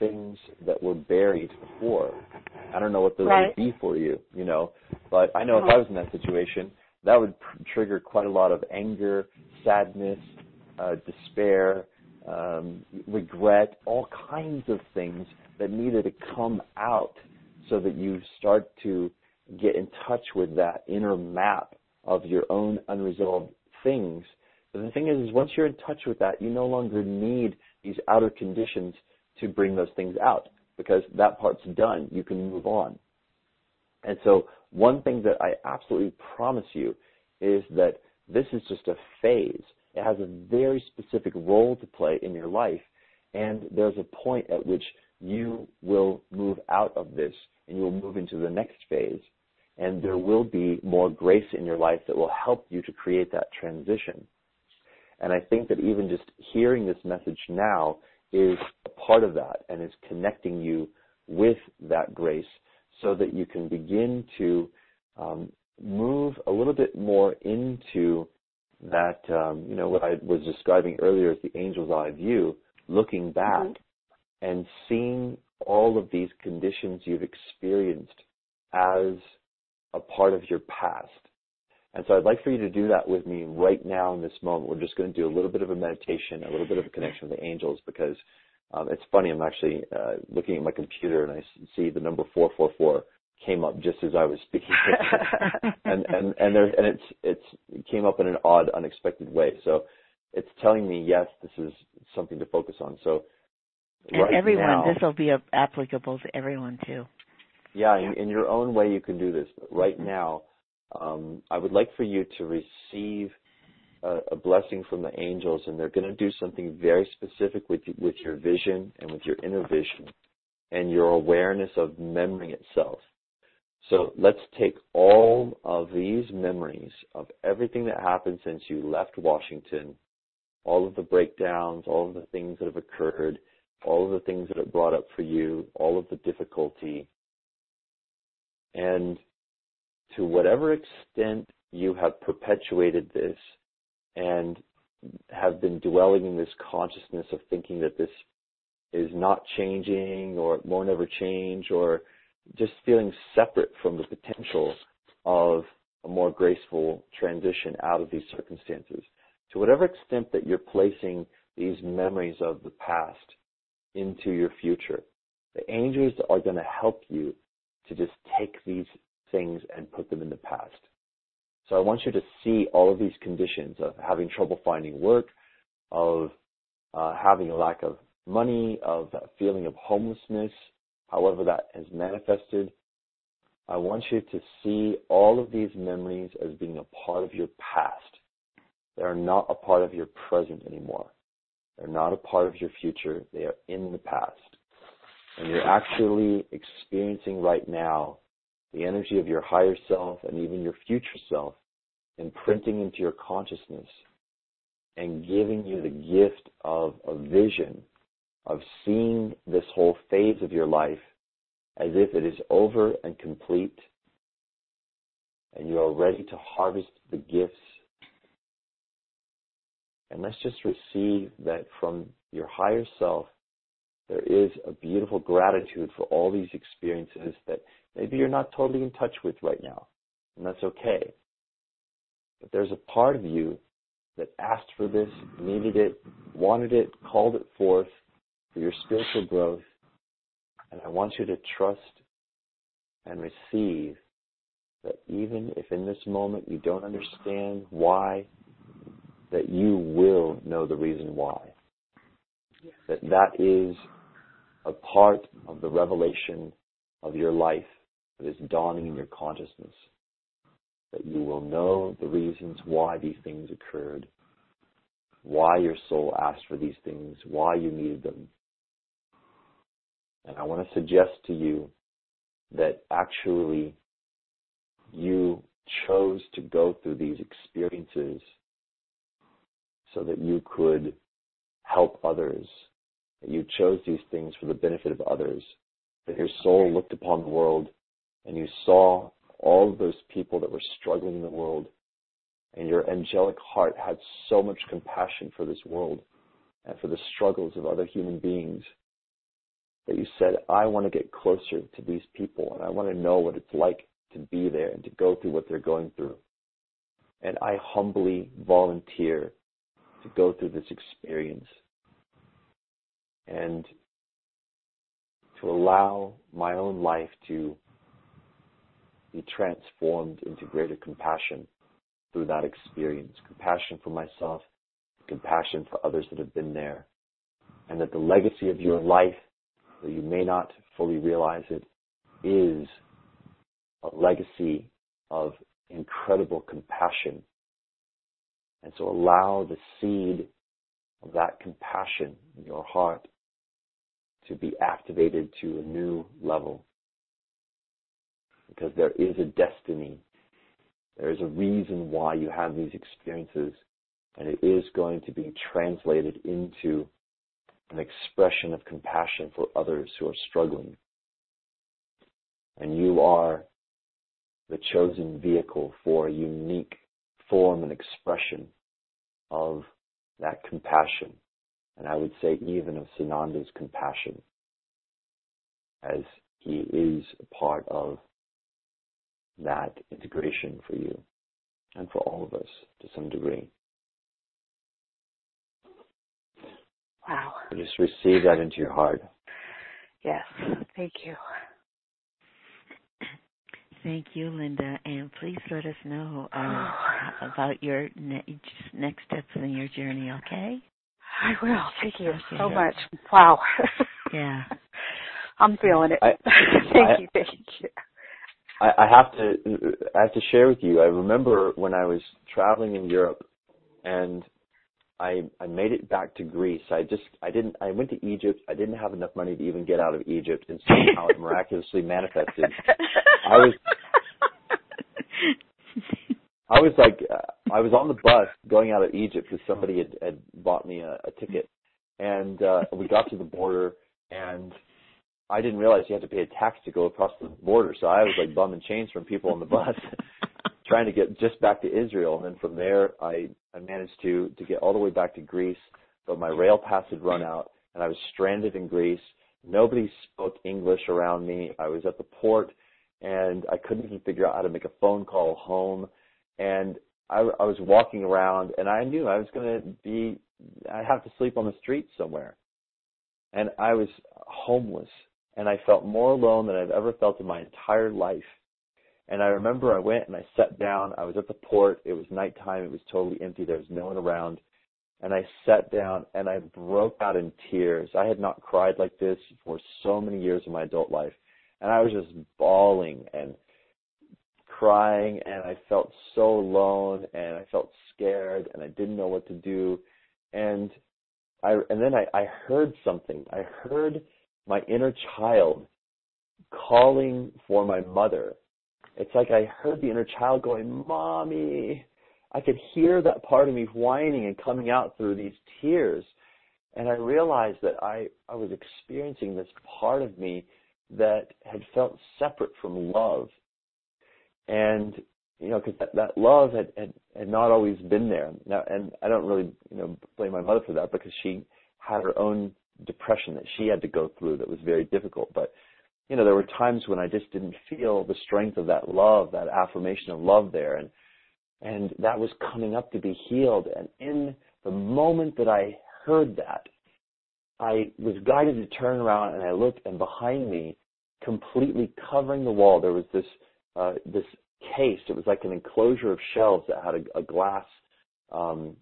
Speaker 2: things that were buried before. I don't know what those
Speaker 4: right.
Speaker 2: would be for you, you know, but I know
Speaker 4: uh-huh.
Speaker 2: if I was in that situation, that would pr- trigger quite a lot of anger, sadness, uh, despair, um, regret, all kinds of things that needed to come out so that you start to get in touch with that inner map of your own unresolved things. But the thing is, is once you're in touch with that, you no longer need these outer conditions to bring those things out because that part's done. You can move on. And so one thing that I absolutely promise you is that this is just a phase. It has a very specific role to play in your life, and there's a point at which you will move out of this and you will move into the next phase, and there will be more grace in your life that will help you to create that transition. And I think that even just hearing this message now is a part of that and is connecting you with that grace so that you can begin to um, move a little bit more into that, um, you know, what I was describing earlier as the angel's eye view, looking back mm-hmm. and seeing all of these conditions you've experienced as a part of your past. And so I'd like for you to do that with me right now in this moment. We're just going to do a little bit of a meditation, a little bit of a connection with the angels, because um, it's funny, I'm actually uh, looking at my computer and I see the number four four four came up just as I was speaking. and and and, there, and it's it's it came up in an odd, unexpected way. So it's telling me, yes, this is something to focus on. So
Speaker 1: and
Speaker 2: right
Speaker 1: everyone,
Speaker 2: now,
Speaker 1: this will be applicable to everyone too.
Speaker 2: Yeah, in, in your own way you can do this. But right now, um, I would like for you to receive a, a blessing from the angels, and they're going to do something very specific with with your vision and with your inner vision and your awareness of memory itself. So let's take all of these memories of everything that happened since you left Washington, all of the breakdowns, all of the things that have occurred, all of the things that it brought up for you, all of the difficulty, and to whatever extent you have perpetuated this and have been dwelling in this consciousness of thinking that this is not changing or it won't ever change, or just feeling separate from the potential of a more graceful transition out of these circumstances. To whatever extent that you're placing these memories of the past into your future, the angels are going to help you to just take these things and put them in the past. So I want you to see all of these conditions of having trouble finding work, of uh, having a lack of money, of that feeling of homelessness, however that has manifested. I want you to see all of these memories as being a part of your past. They are not a part of your present anymore. They're not a part of your future. They are in the past. And you're actually experiencing right now the energy of your higher self and even your future self imprinting into your consciousness and giving you the gift of a vision of seeing this whole phase of your life as if it is over and complete, and you are ready to harvest the gifts. And let's just receive that from your higher self. There is a beautiful gratitude for all these experiences that maybe you're not totally in touch with right now, and that's okay. But there's a part of you that asked for this, needed it, wanted it, called it forth for your spiritual growth, and I want you to trust and receive that even if in this moment you don't understand why, that you will know the reason why. That that is a part of the revelation of your life that is dawning in your consciousness. That you will know the reasons why these things occurred, why your soul asked for these things, why you needed them. And I want to suggest to you that actually you chose to go through these experiences so that you could help others. That you chose these things for the benefit of others. That your soul looked upon the world and you saw all of those people that were struggling in the world, and your angelic heart had so much compassion for this world and for the struggles of other human beings. that you said, I want to get closer to these people, and I want to know what it's like to be there and to go through what they're going through. And I humbly volunteer to go through this experience and to allow my own life to be transformed into greater compassion through that experience. Compassion for myself, compassion for others that have been there. And that the legacy of your life, though you may not fully realize it, is a legacy of incredible compassion. And so allow the seed of that compassion in your heart to be activated to a new level. Because there is a destiny. There is a reason why you have these experiences, and it is going to be translated into an expression of compassion for others who are struggling. And you are the chosen vehicle for a unique form and expression of that compassion. And I would say even of Sananda's compassion, as he is a part of that integration for you and for all of us to some degree.
Speaker 4: Wow.
Speaker 2: So just receive that into your heart.
Speaker 4: Yes, thank you.
Speaker 1: Thank you, Linda, and please let us know uh, about your ne- next steps in your journey, okay?
Speaker 4: I will. Thank you
Speaker 1: okay.
Speaker 4: so much. Wow.
Speaker 1: Yeah.
Speaker 4: I'm feeling it.
Speaker 2: I,
Speaker 4: thank
Speaker 2: I,
Speaker 4: you, thank you.
Speaker 2: I, I have to I have to share with you, I remember when I was traveling in Europe and I I made it back to Greece. I just I didn't I went to Egypt. I didn't have enough money to even get out of Egypt, and somehow it miraculously manifested. I was I was like uh, I was on the bus going out of Egypt because somebody had, had bought me a, a ticket, and uh, we got to the border, and I didn't realize you had to pay a tax to go across the border. So I was like bum and chains from people on the bus, trying to get just back to Israel, and then from there I I managed to to get all the way back to Greece, but my rail pass had run out, and I was stranded in Greece. Nobody spoke English around me. I was at the port, and I couldn't even figure out how to make a phone call home. And I, I was walking around, and I knew I was going to be, I'd have to sleep on the street somewhere. And I was homeless, and I felt more alone than I've ever felt in my entire life. And I remember I went and I sat down. I was at the port. It was nighttime. It was totally empty. There was no one around. And I sat down, and I broke out in tears. I had not cried like this for so many years of my adult life. And I was just bawling and crying, and I felt so alone, and I felt scared, and I didn't know what to do. And I and then I, I heard something. I heard my inner child calling for my mother. It's like I heard the inner child going, "Mommy." I could hear that part of me whining and coming out through these tears. And I realized that I, I was experiencing this part of me that had felt separate from love. And, you know, because that, that love had, had, had not always been there. Now, and I don't really, you know, blame my mother for that, because she had her own depression that she had to go through that was very difficult. But, you know, there were times when I just didn't feel the strength of that love, that affirmation of love there. And And that was coming up to be healed. And in the moment that I heard that, I was guided to turn around, and I looked, and behind me, completely covering the wall, there was this uh, this case. It was like an enclosure of shelves that had a, a glass um,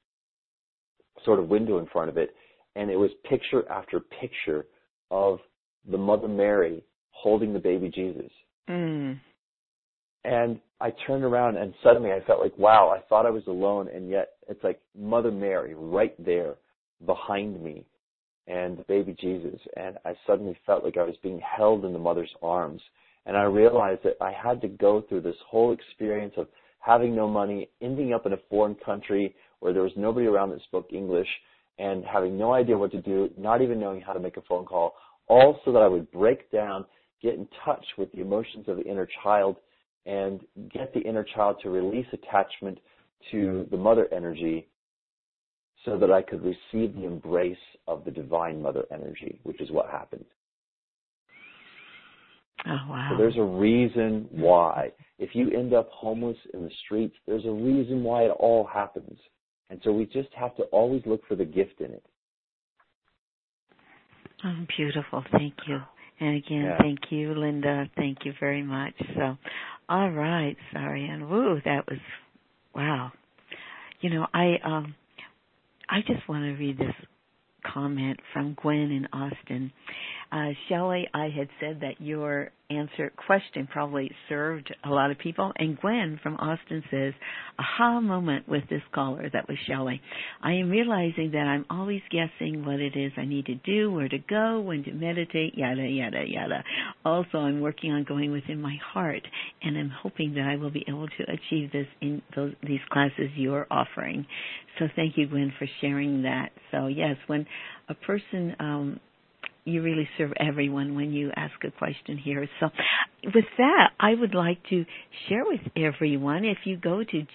Speaker 2: sort of window in front of it. And it was picture after picture of the Mother Mary holding the baby Jesus.
Speaker 1: Mm.
Speaker 2: And I turned around, and suddenly I felt like, wow, I thought I was alone, and yet it's like Mother Mary right there behind me and the baby Jesus. And I suddenly felt like I was being held in the mother's arms. And I realized that I had to go through this whole experience of having no money, ending up in a foreign country where there was nobody around that spoke English, and having no idea what to do, not even knowing how to make a phone call, all so that I would break down, get in touch with the emotions of the inner child, and get the inner child to release attachment to the mother energy, so that I could receive the embrace of the divine mother energy, which is what happened.
Speaker 1: Oh, wow.
Speaker 2: So there's a reason why. If you end up homeless in the streets, there's a reason why it all happens. And so we just have to always look for the gift in it.
Speaker 1: Oh, beautiful. Thank you. And again,
Speaker 2: Yeah.
Speaker 1: thank you, Linda. Thank you very much. So, all right, sorry, and woo, that was, wow. You know, I um, I just want to read this comment from Gwen in Austin. Uh, Shelley, I had said that your answer question probably served a lot of people. And Gwen from Austin says, aha moment with this caller. That was Shelley. I am realizing that I'm always guessing what it is I need to do, where to go, when to meditate, yada, yada, yada. Also, I'm working on going within my heart, and I'm hoping that I will be able to achieve this in those, these classes you're offering. So thank you, Gwen, for sharing that. So, yes, when a person... Um, you really serve everyone when you ask a question here. So with that, I would like to share with everyone, if you go to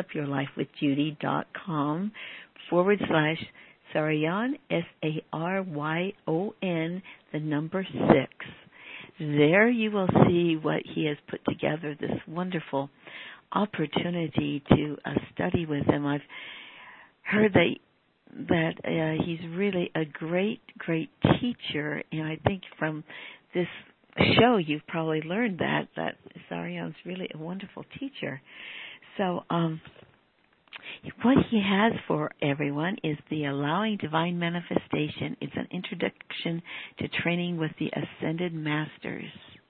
Speaker 1: jazzupyourlifewithjudy.com forward slash Saryon, S A R Y O N, the number six. There you will see what he has put together, this wonderful opportunity to uh, study with him. I've heard that that uh, he's really a great, great teacher, and I think from this show you've probably learned that, that Saryon's really a wonderful teacher. So um, what he has for everyone is the Allowing Divine Manifestation. It's an introduction to training with the Ascended Masters.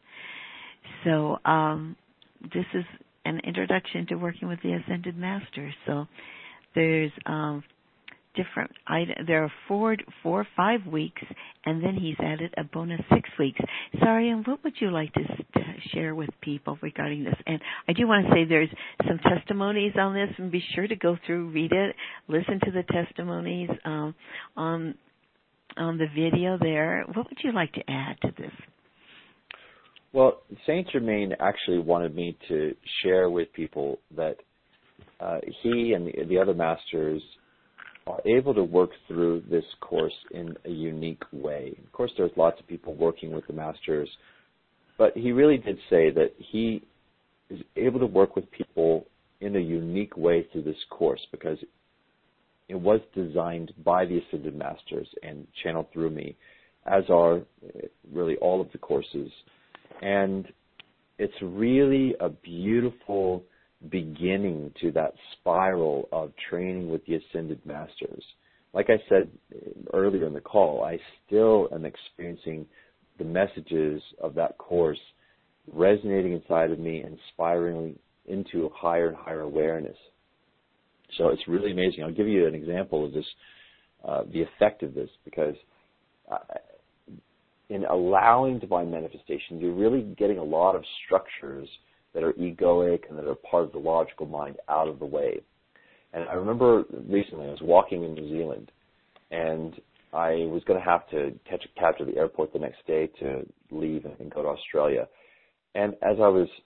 Speaker 1: So um, this is an introduction to working with the Ascended Masters. So there's... Um, different items. There are four, four, five weeks, and then he's added a bonus six weeks. Sorry, and what would you like to, to share with people regarding this? And I do want to say there's some testimonies on this, and be sure to go through, read it, listen to the testimonies um, on on the video there. What would you like to add to this?
Speaker 2: Well, Saint Germain actually wanted me to share with people that uh, he and the, the other masters are able to work through this course in a unique way. Of course, there's lots of people working with the masters, but he really did say that he is able to work with people in a unique way through this course because it was designed by the Ascended Masters and channeled through me, as are really all of the courses. And it's really a beautiful beginning to that spiral of training with the Ascended Masters. Like I said earlier in the call, I still am experiencing the messages of that course resonating inside of me and spiraling into a higher and higher awareness. So it's really amazing. I'll give you an example of this, uh, the effect of this, because uh, in allowing divine manifestation, you're really getting a lot of structures that are egoic and that are part of the logical mind out of the way. And I remember recently I was walking in New Zealand, and I was going to have to catch a cab to the airport the next day to leave and go to Australia. And as I was,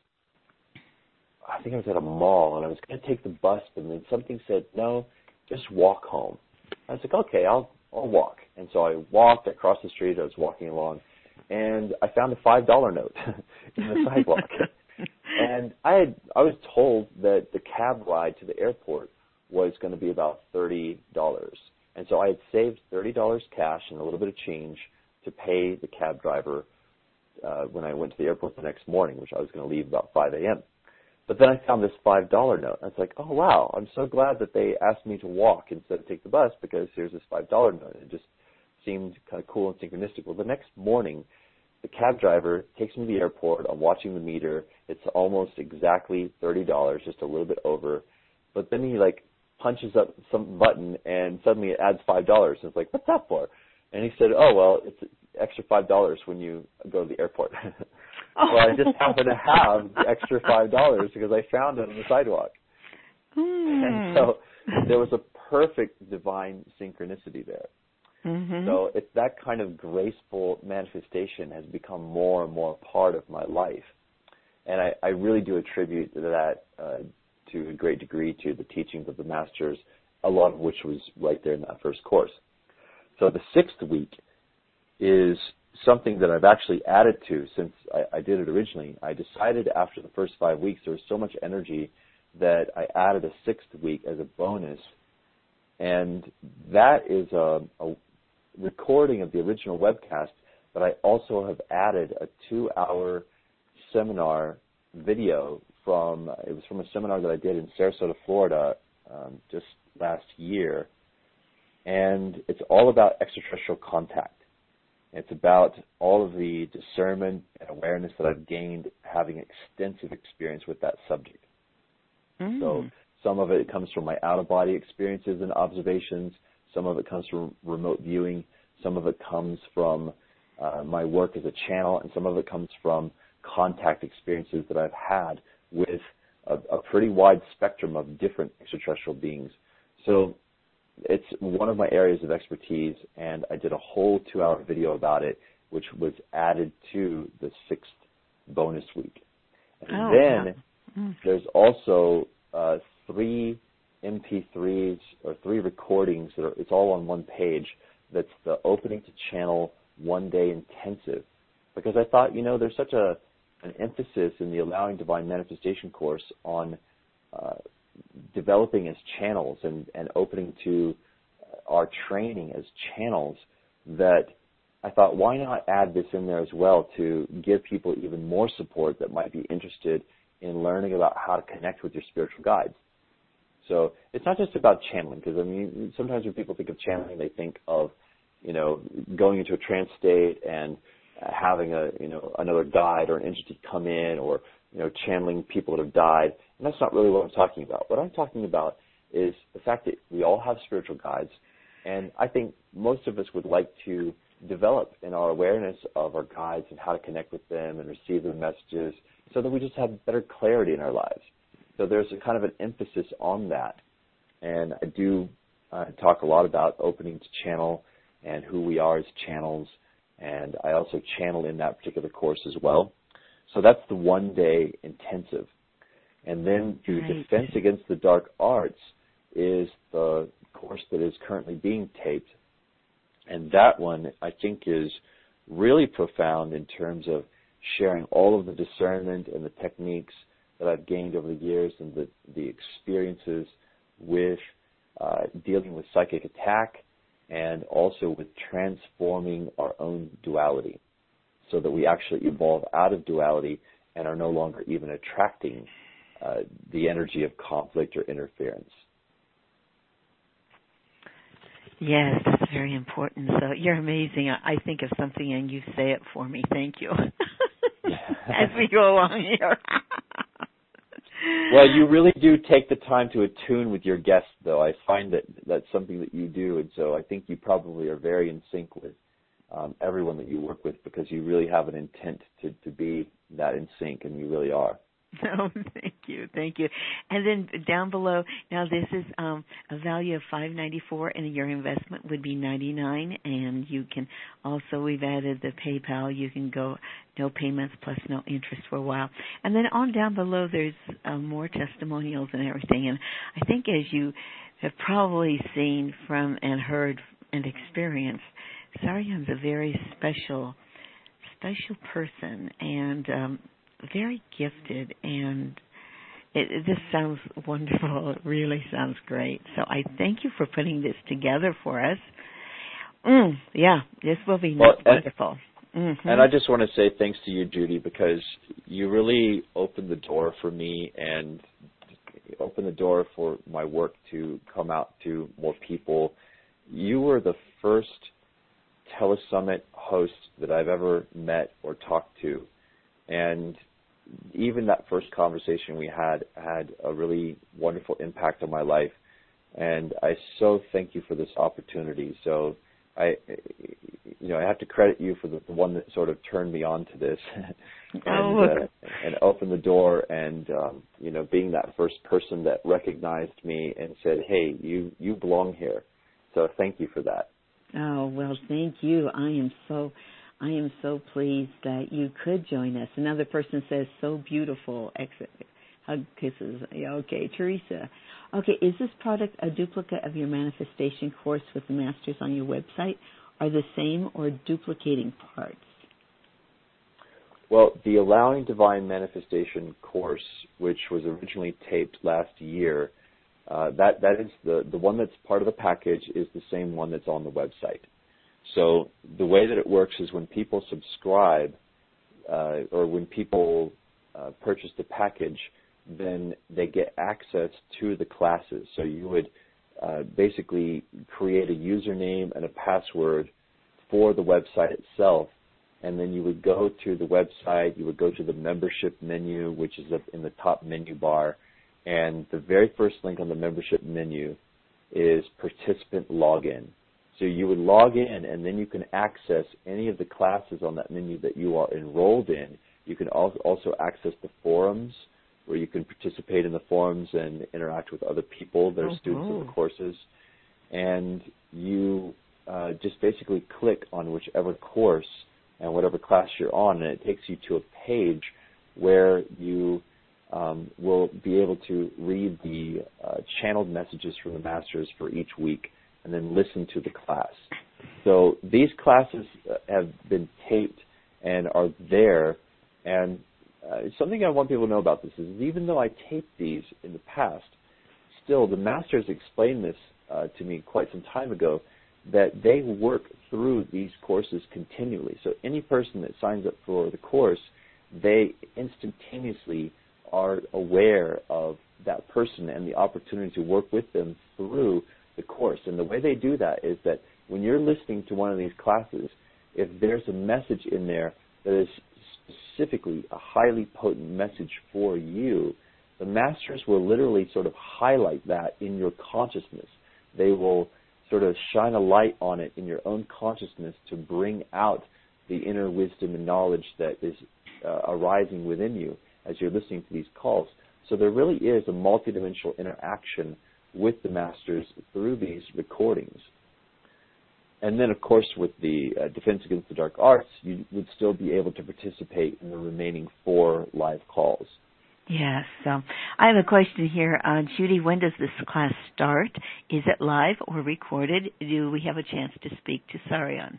Speaker 2: I think I was at a mall, and I was going to take the bus, but then something said, no, just walk home. I was like, okay, I'll, I'll walk. And so I walked across the street. I was walking along, and I found a five dollar note in the sidewalk. And I had I was told that the cab ride to the airport was going to be about thirty dollars. And so I had saved thirty dollars cash and a little bit of change to pay the cab driver uh, when I went to the airport the next morning, which I was going to leave about five a.m. But then I found this five dollar note. I was like, oh, wow, I'm so glad that they asked me to walk instead of take the bus because here's this five dollar note. It just seemed kind of cool and synchronistic. Well, the next morning, the cab driver takes me to the airport. I'm watching the meter. It's almost exactly thirty dollars, just a little bit over. But then he, like, punches up some button, and suddenly it adds five dollars. And it's like, what's that for? And he said, oh, well, it's extra five dollars when you go to the airport. Well, I just happen to have the extra five dollars because I found it on the sidewalk.
Speaker 1: Mm.
Speaker 2: And so there was a perfect divine synchronicity there.
Speaker 1: Mm-hmm.
Speaker 2: So it's that kind of graceful manifestation has become more and more part of my life. And I, I really do attribute that uh, to a great degree to the teachings of the Masters, a lot of which was right there in that first course. So the sixth week is something that I've actually added to since I, I did it originally. I decided after the first five weeks there was so much energy that I added a sixth week as a bonus, and that is a, a recording of the original webcast, but I also have added a two-hour seminar video from, it was from a seminar that I did in Sarasota, Florida, um, just last year, and it's all about extraterrestrial contact. It's about all of the discernment and awareness that I've gained having extensive experience with that subject. Mm. So some of it comes from my out-of-body experiences and observations. Some of it comes from remote viewing. Some of it comes from uh, my work as a channel, and some of it comes from contact experiences that I've had with a, a pretty wide spectrum of different extraterrestrial beings. So it's one of my areas of expertise, and I did a whole two-hour video about it, which was added to the sixth bonus week. And oh, then yeah. mm. there's also uh, three M P threes or three recordings that are, it's all on one page. That's the opening to channel one-day intensive, because I thought, you know, there's such a an emphasis in the Allowing Divine Manifestation course on uh, developing as channels and, and opening to our training as channels, that I thought, why not add this in there as well to give people even more support that might be interested in learning about how to connect with your spiritual guides. So it's not just about channeling, because I mean, sometimes when people think of channeling, they think of, you know, going into a trance state and having a, you know, another guide or an entity come in, or, you know, channeling people that have died. And that's not really what I'm talking about. What I'm talking about is the fact that we all have spiritual guides, and I think most of us would like to develop in our awareness of our guides and how to connect with them and receive their messages so that we just have better clarity in our lives. So there's a kind of an emphasis on that. And I do uh, talk a lot about opening to channel and who we are as channels, and I also channel in that particular course as well. So that's the one-day intensive. And then the right. Defense Against the Dark Arts is the course that is currently being taped. And that one, I think, is really profound in terms of sharing all of the discernment and the techniques that I've gained over the years and the, the experiences with uh, dealing with psychic attack, and also with transforming our own duality so that we actually evolve out of duality and are no longer even attracting uh, the energy of conflict or interference.
Speaker 1: Yes, that's very important. So you're amazing. I think of something and you say it for me. Thank you. As we go along here.
Speaker 2: Well, you really do take the time to attune with your guests, though. I find that that's something that you do, and so I think you probably are very in sync with um, everyone that you work with, because you really have an intent to, to be that in sync, and you really are.
Speaker 1: Oh, thank you, thank you. And then down below, now this is um, a value of five ninety-four, and your investment would be ninety-nine. And you can also, we've added the PayPal. You can go no payments plus no interest for a while. And then on down below, there's uh, more testimonials and everything. And I think, as you have probably seen from and heard and experienced, Sarian's a very special, special person, and um, very gifted, and it, it, this sounds wonderful. It really sounds great. So I thank you for putting this together for us. Mm, yeah, this will be well, wonderful. And, mm-hmm.
Speaker 2: and I just want to say thanks to you, Judy, because you really opened the door for me and opened the door for my work to come out to more people. You were the first Telesummit host that I've ever met or talked to, and even that first conversation we had had a really wonderful impact on my life, and I so thank you for this opportunity. So I, you know, I have to credit you for the, the one that sort of turned me on to this and,
Speaker 1: oh.
Speaker 2: uh, and opened the door, and um, you know, being that first person that recognized me and said, "Hey, you you belong here." So thank you for that.
Speaker 1: Oh, well, thank you. I am so, I am so pleased that you could join us. Another person says, "So beautiful." Exit, hug, kisses. Yeah, okay, Teresa. Okay, is this product a duplicate of your manifestation course with the masters on your website, are the same or duplicating parts?
Speaker 2: Well, the Allowing Divine Manifestation course, which was originally taped last year, uh, that, that is the, the one that's part of the package is the same one that's on the website. So the way that it works is when people subscribe uh, or when people uh, purchase the package, then they get access to the classes. So you would uh, basically create a username and a password for the website itself, and then you would go to the website, you would go to the membership menu, which is up in the top menu bar, and the very first link on the membership menu is participant login. So you would log in, and then you can access any of the classes on that menu that you are enrolled in. You can also access the forums, where you can participate in the forums and interact with other people that are
Speaker 1: oh,
Speaker 2: students
Speaker 1: oh.
Speaker 2: of the courses. And you uh, just basically click on whichever course and whatever class you're on, and it takes you to a page where you um, will be able to read the uh, channeled messages from the masters for each week and then listen to the class. So these classes have been taped and are there, and uh, something I want people to know about this is even though I taped these in the past, still the masters explained this uh, to me quite some time ago, that they work through these courses continually. So any person that signs up for the course, they instantaneously are aware of that person and the opportunity to work with them through the course. And the way they do that is that when you're listening to one of these classes, if there's a message in there that is specifically a highly potent message for you, the masters will literally sort of highlight that in your consciousness. They will sort of shine a light on it in your own consciousness to bring out the inner wisdom and knowledge that is uh, arising within you as you're listening to these calls. So there really is a multidimensional interaction with the masters through these recordings. And then, of course, with the uh, Defense Against the Dark Arts, you would still be able to participate in the remaining four live calls.
Speaker 1: Yes. So I have a question here. Uh, Judy, when does this class start? Is it live or recorded? Do we have a chance to speak to Sarion?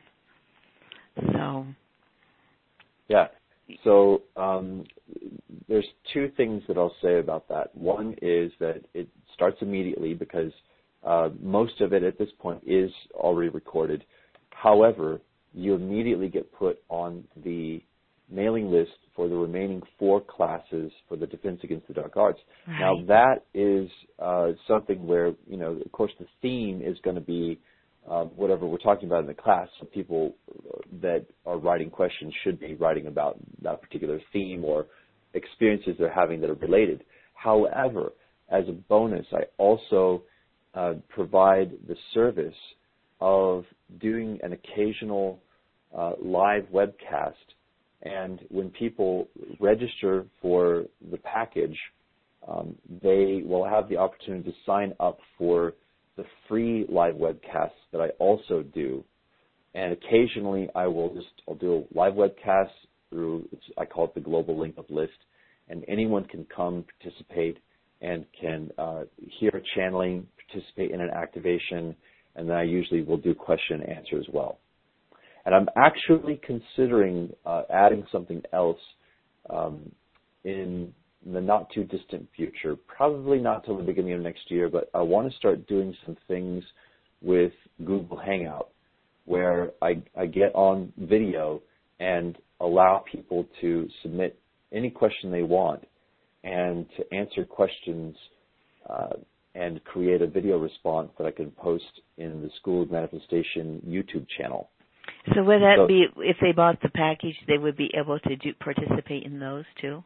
Speaker 1: So.
Speaker 2: Yeah. So um, there's two things that I'll say about that. One is that it starts immediately because uh, most of it at this point is already recorded. However, you immediately get put on the mailing list for the remaining four classes for the Defense Against the Dark Arts.
Speaker 1: Right.
Speaker 2: Now, that is uh, something where, you know, of course, the theme is going to be uh, whatever we're talking about in the class. So people that are writing questions should be writing about that particular theme or experiences they're having that are related. However, as a bonus, I also uh, provide the service of doing an occasional uh, live webcast. And when people register for the package, um, they will have the opportunity to sign up for the free live webcasts that I also do. And occasionally I will just, I'll do a live webcast through, I call it the Global Link Up List, and anyone can come participate and can uh, hear a channeling, participate in an activation, and then I usually will do question and answer as well. And I'm actually considering uh, adding something else um, in the not-too-distant future, probably not till the beginning of next year, but I want to start doing some things with Google Hangout where I, I get on video and allow people to submit any question they want and to answer questions uh, and create a video response that I can post in the School of Manifestation YouTube channel.
Speaker 1: So would that
Speaker 2: so,
Speaker 1: be, if they bought the package, they would be able to do, participate in those too?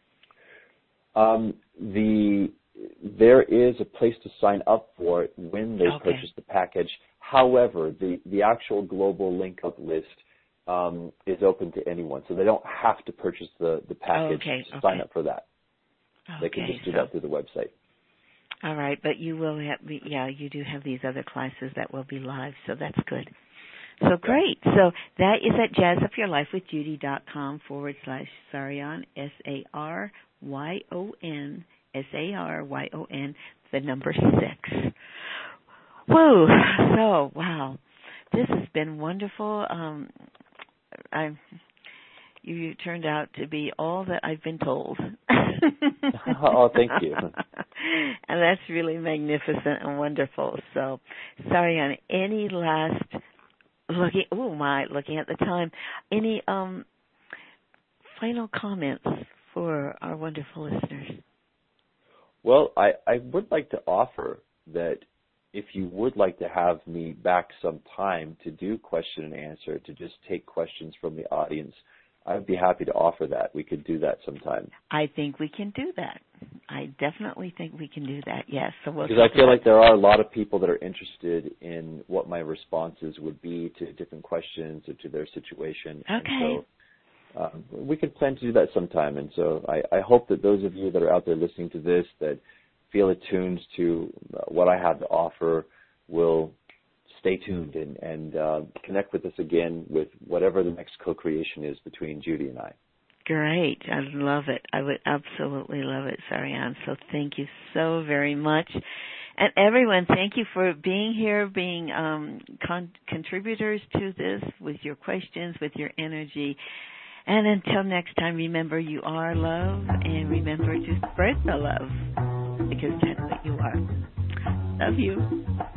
Speaker 2: Um, the there is a place to sign up for it when they
Speaker 1: okay.
Speaker 2: purchase the package. However, the, the actual global link up list um, is open to anyone, so they don't have to purchase the, the package
Speaker 1: okay.
Speaker 2: to
Speaker 1: okay.
Speaker 2: sign up for that.
Speaker 1: Okay.
Speaker 2: They can just do
Speaker 1: so,
Speaker 2: that through the website.
Speaker 1: All right, but you will have, yeah, you do have these other classes that will be live, so that's good. So great. So that is at jazzupyourlifewithjudy.com forward slash Saryon, S A R Y O N, S A R Y O N, the number six. Whoa. So, wow. this has been wonderful. Um, I, you turned out to be all that I've been told.
Speaker 2: Oh, thank you.
Speaker 1: And that's really magnificent and wonderful. So, sorry, on any last looking. Oh my, looking at the time. Any um final comments for our wonderful listeners?
Speaker 2: Well, I, I would like to offer that if you would like to have me back sometime to do question and answer, to just take questions from the audience, I'd be happy to offer that. We could do that sometime.
Speaker 1: I think we can do that. I definitely think we can do that, yes. So we'll
Speaker 2: because I feel like there are a lot of people that are interested in what my responses would be to different questions or to their situation.
Speaker 1: Okay.
Speaker 2: And so um, we could plan to do that sometime. And so I, I hope that those of you that are out there listening to this that feel attuned to what I have to offer will stay tuned and, and uh, connect with us again with whatever the next co-creation is between Judy and I.
Speaker 1: Great. I love it. I would absolutely love it, Sarianne. So thank you so very much. And everyone, thank you for being here, being um, con- contributors to this with your questions, with your energy. And until next time, remember you are love, and remember to spread the love, because that's what you are. Love you.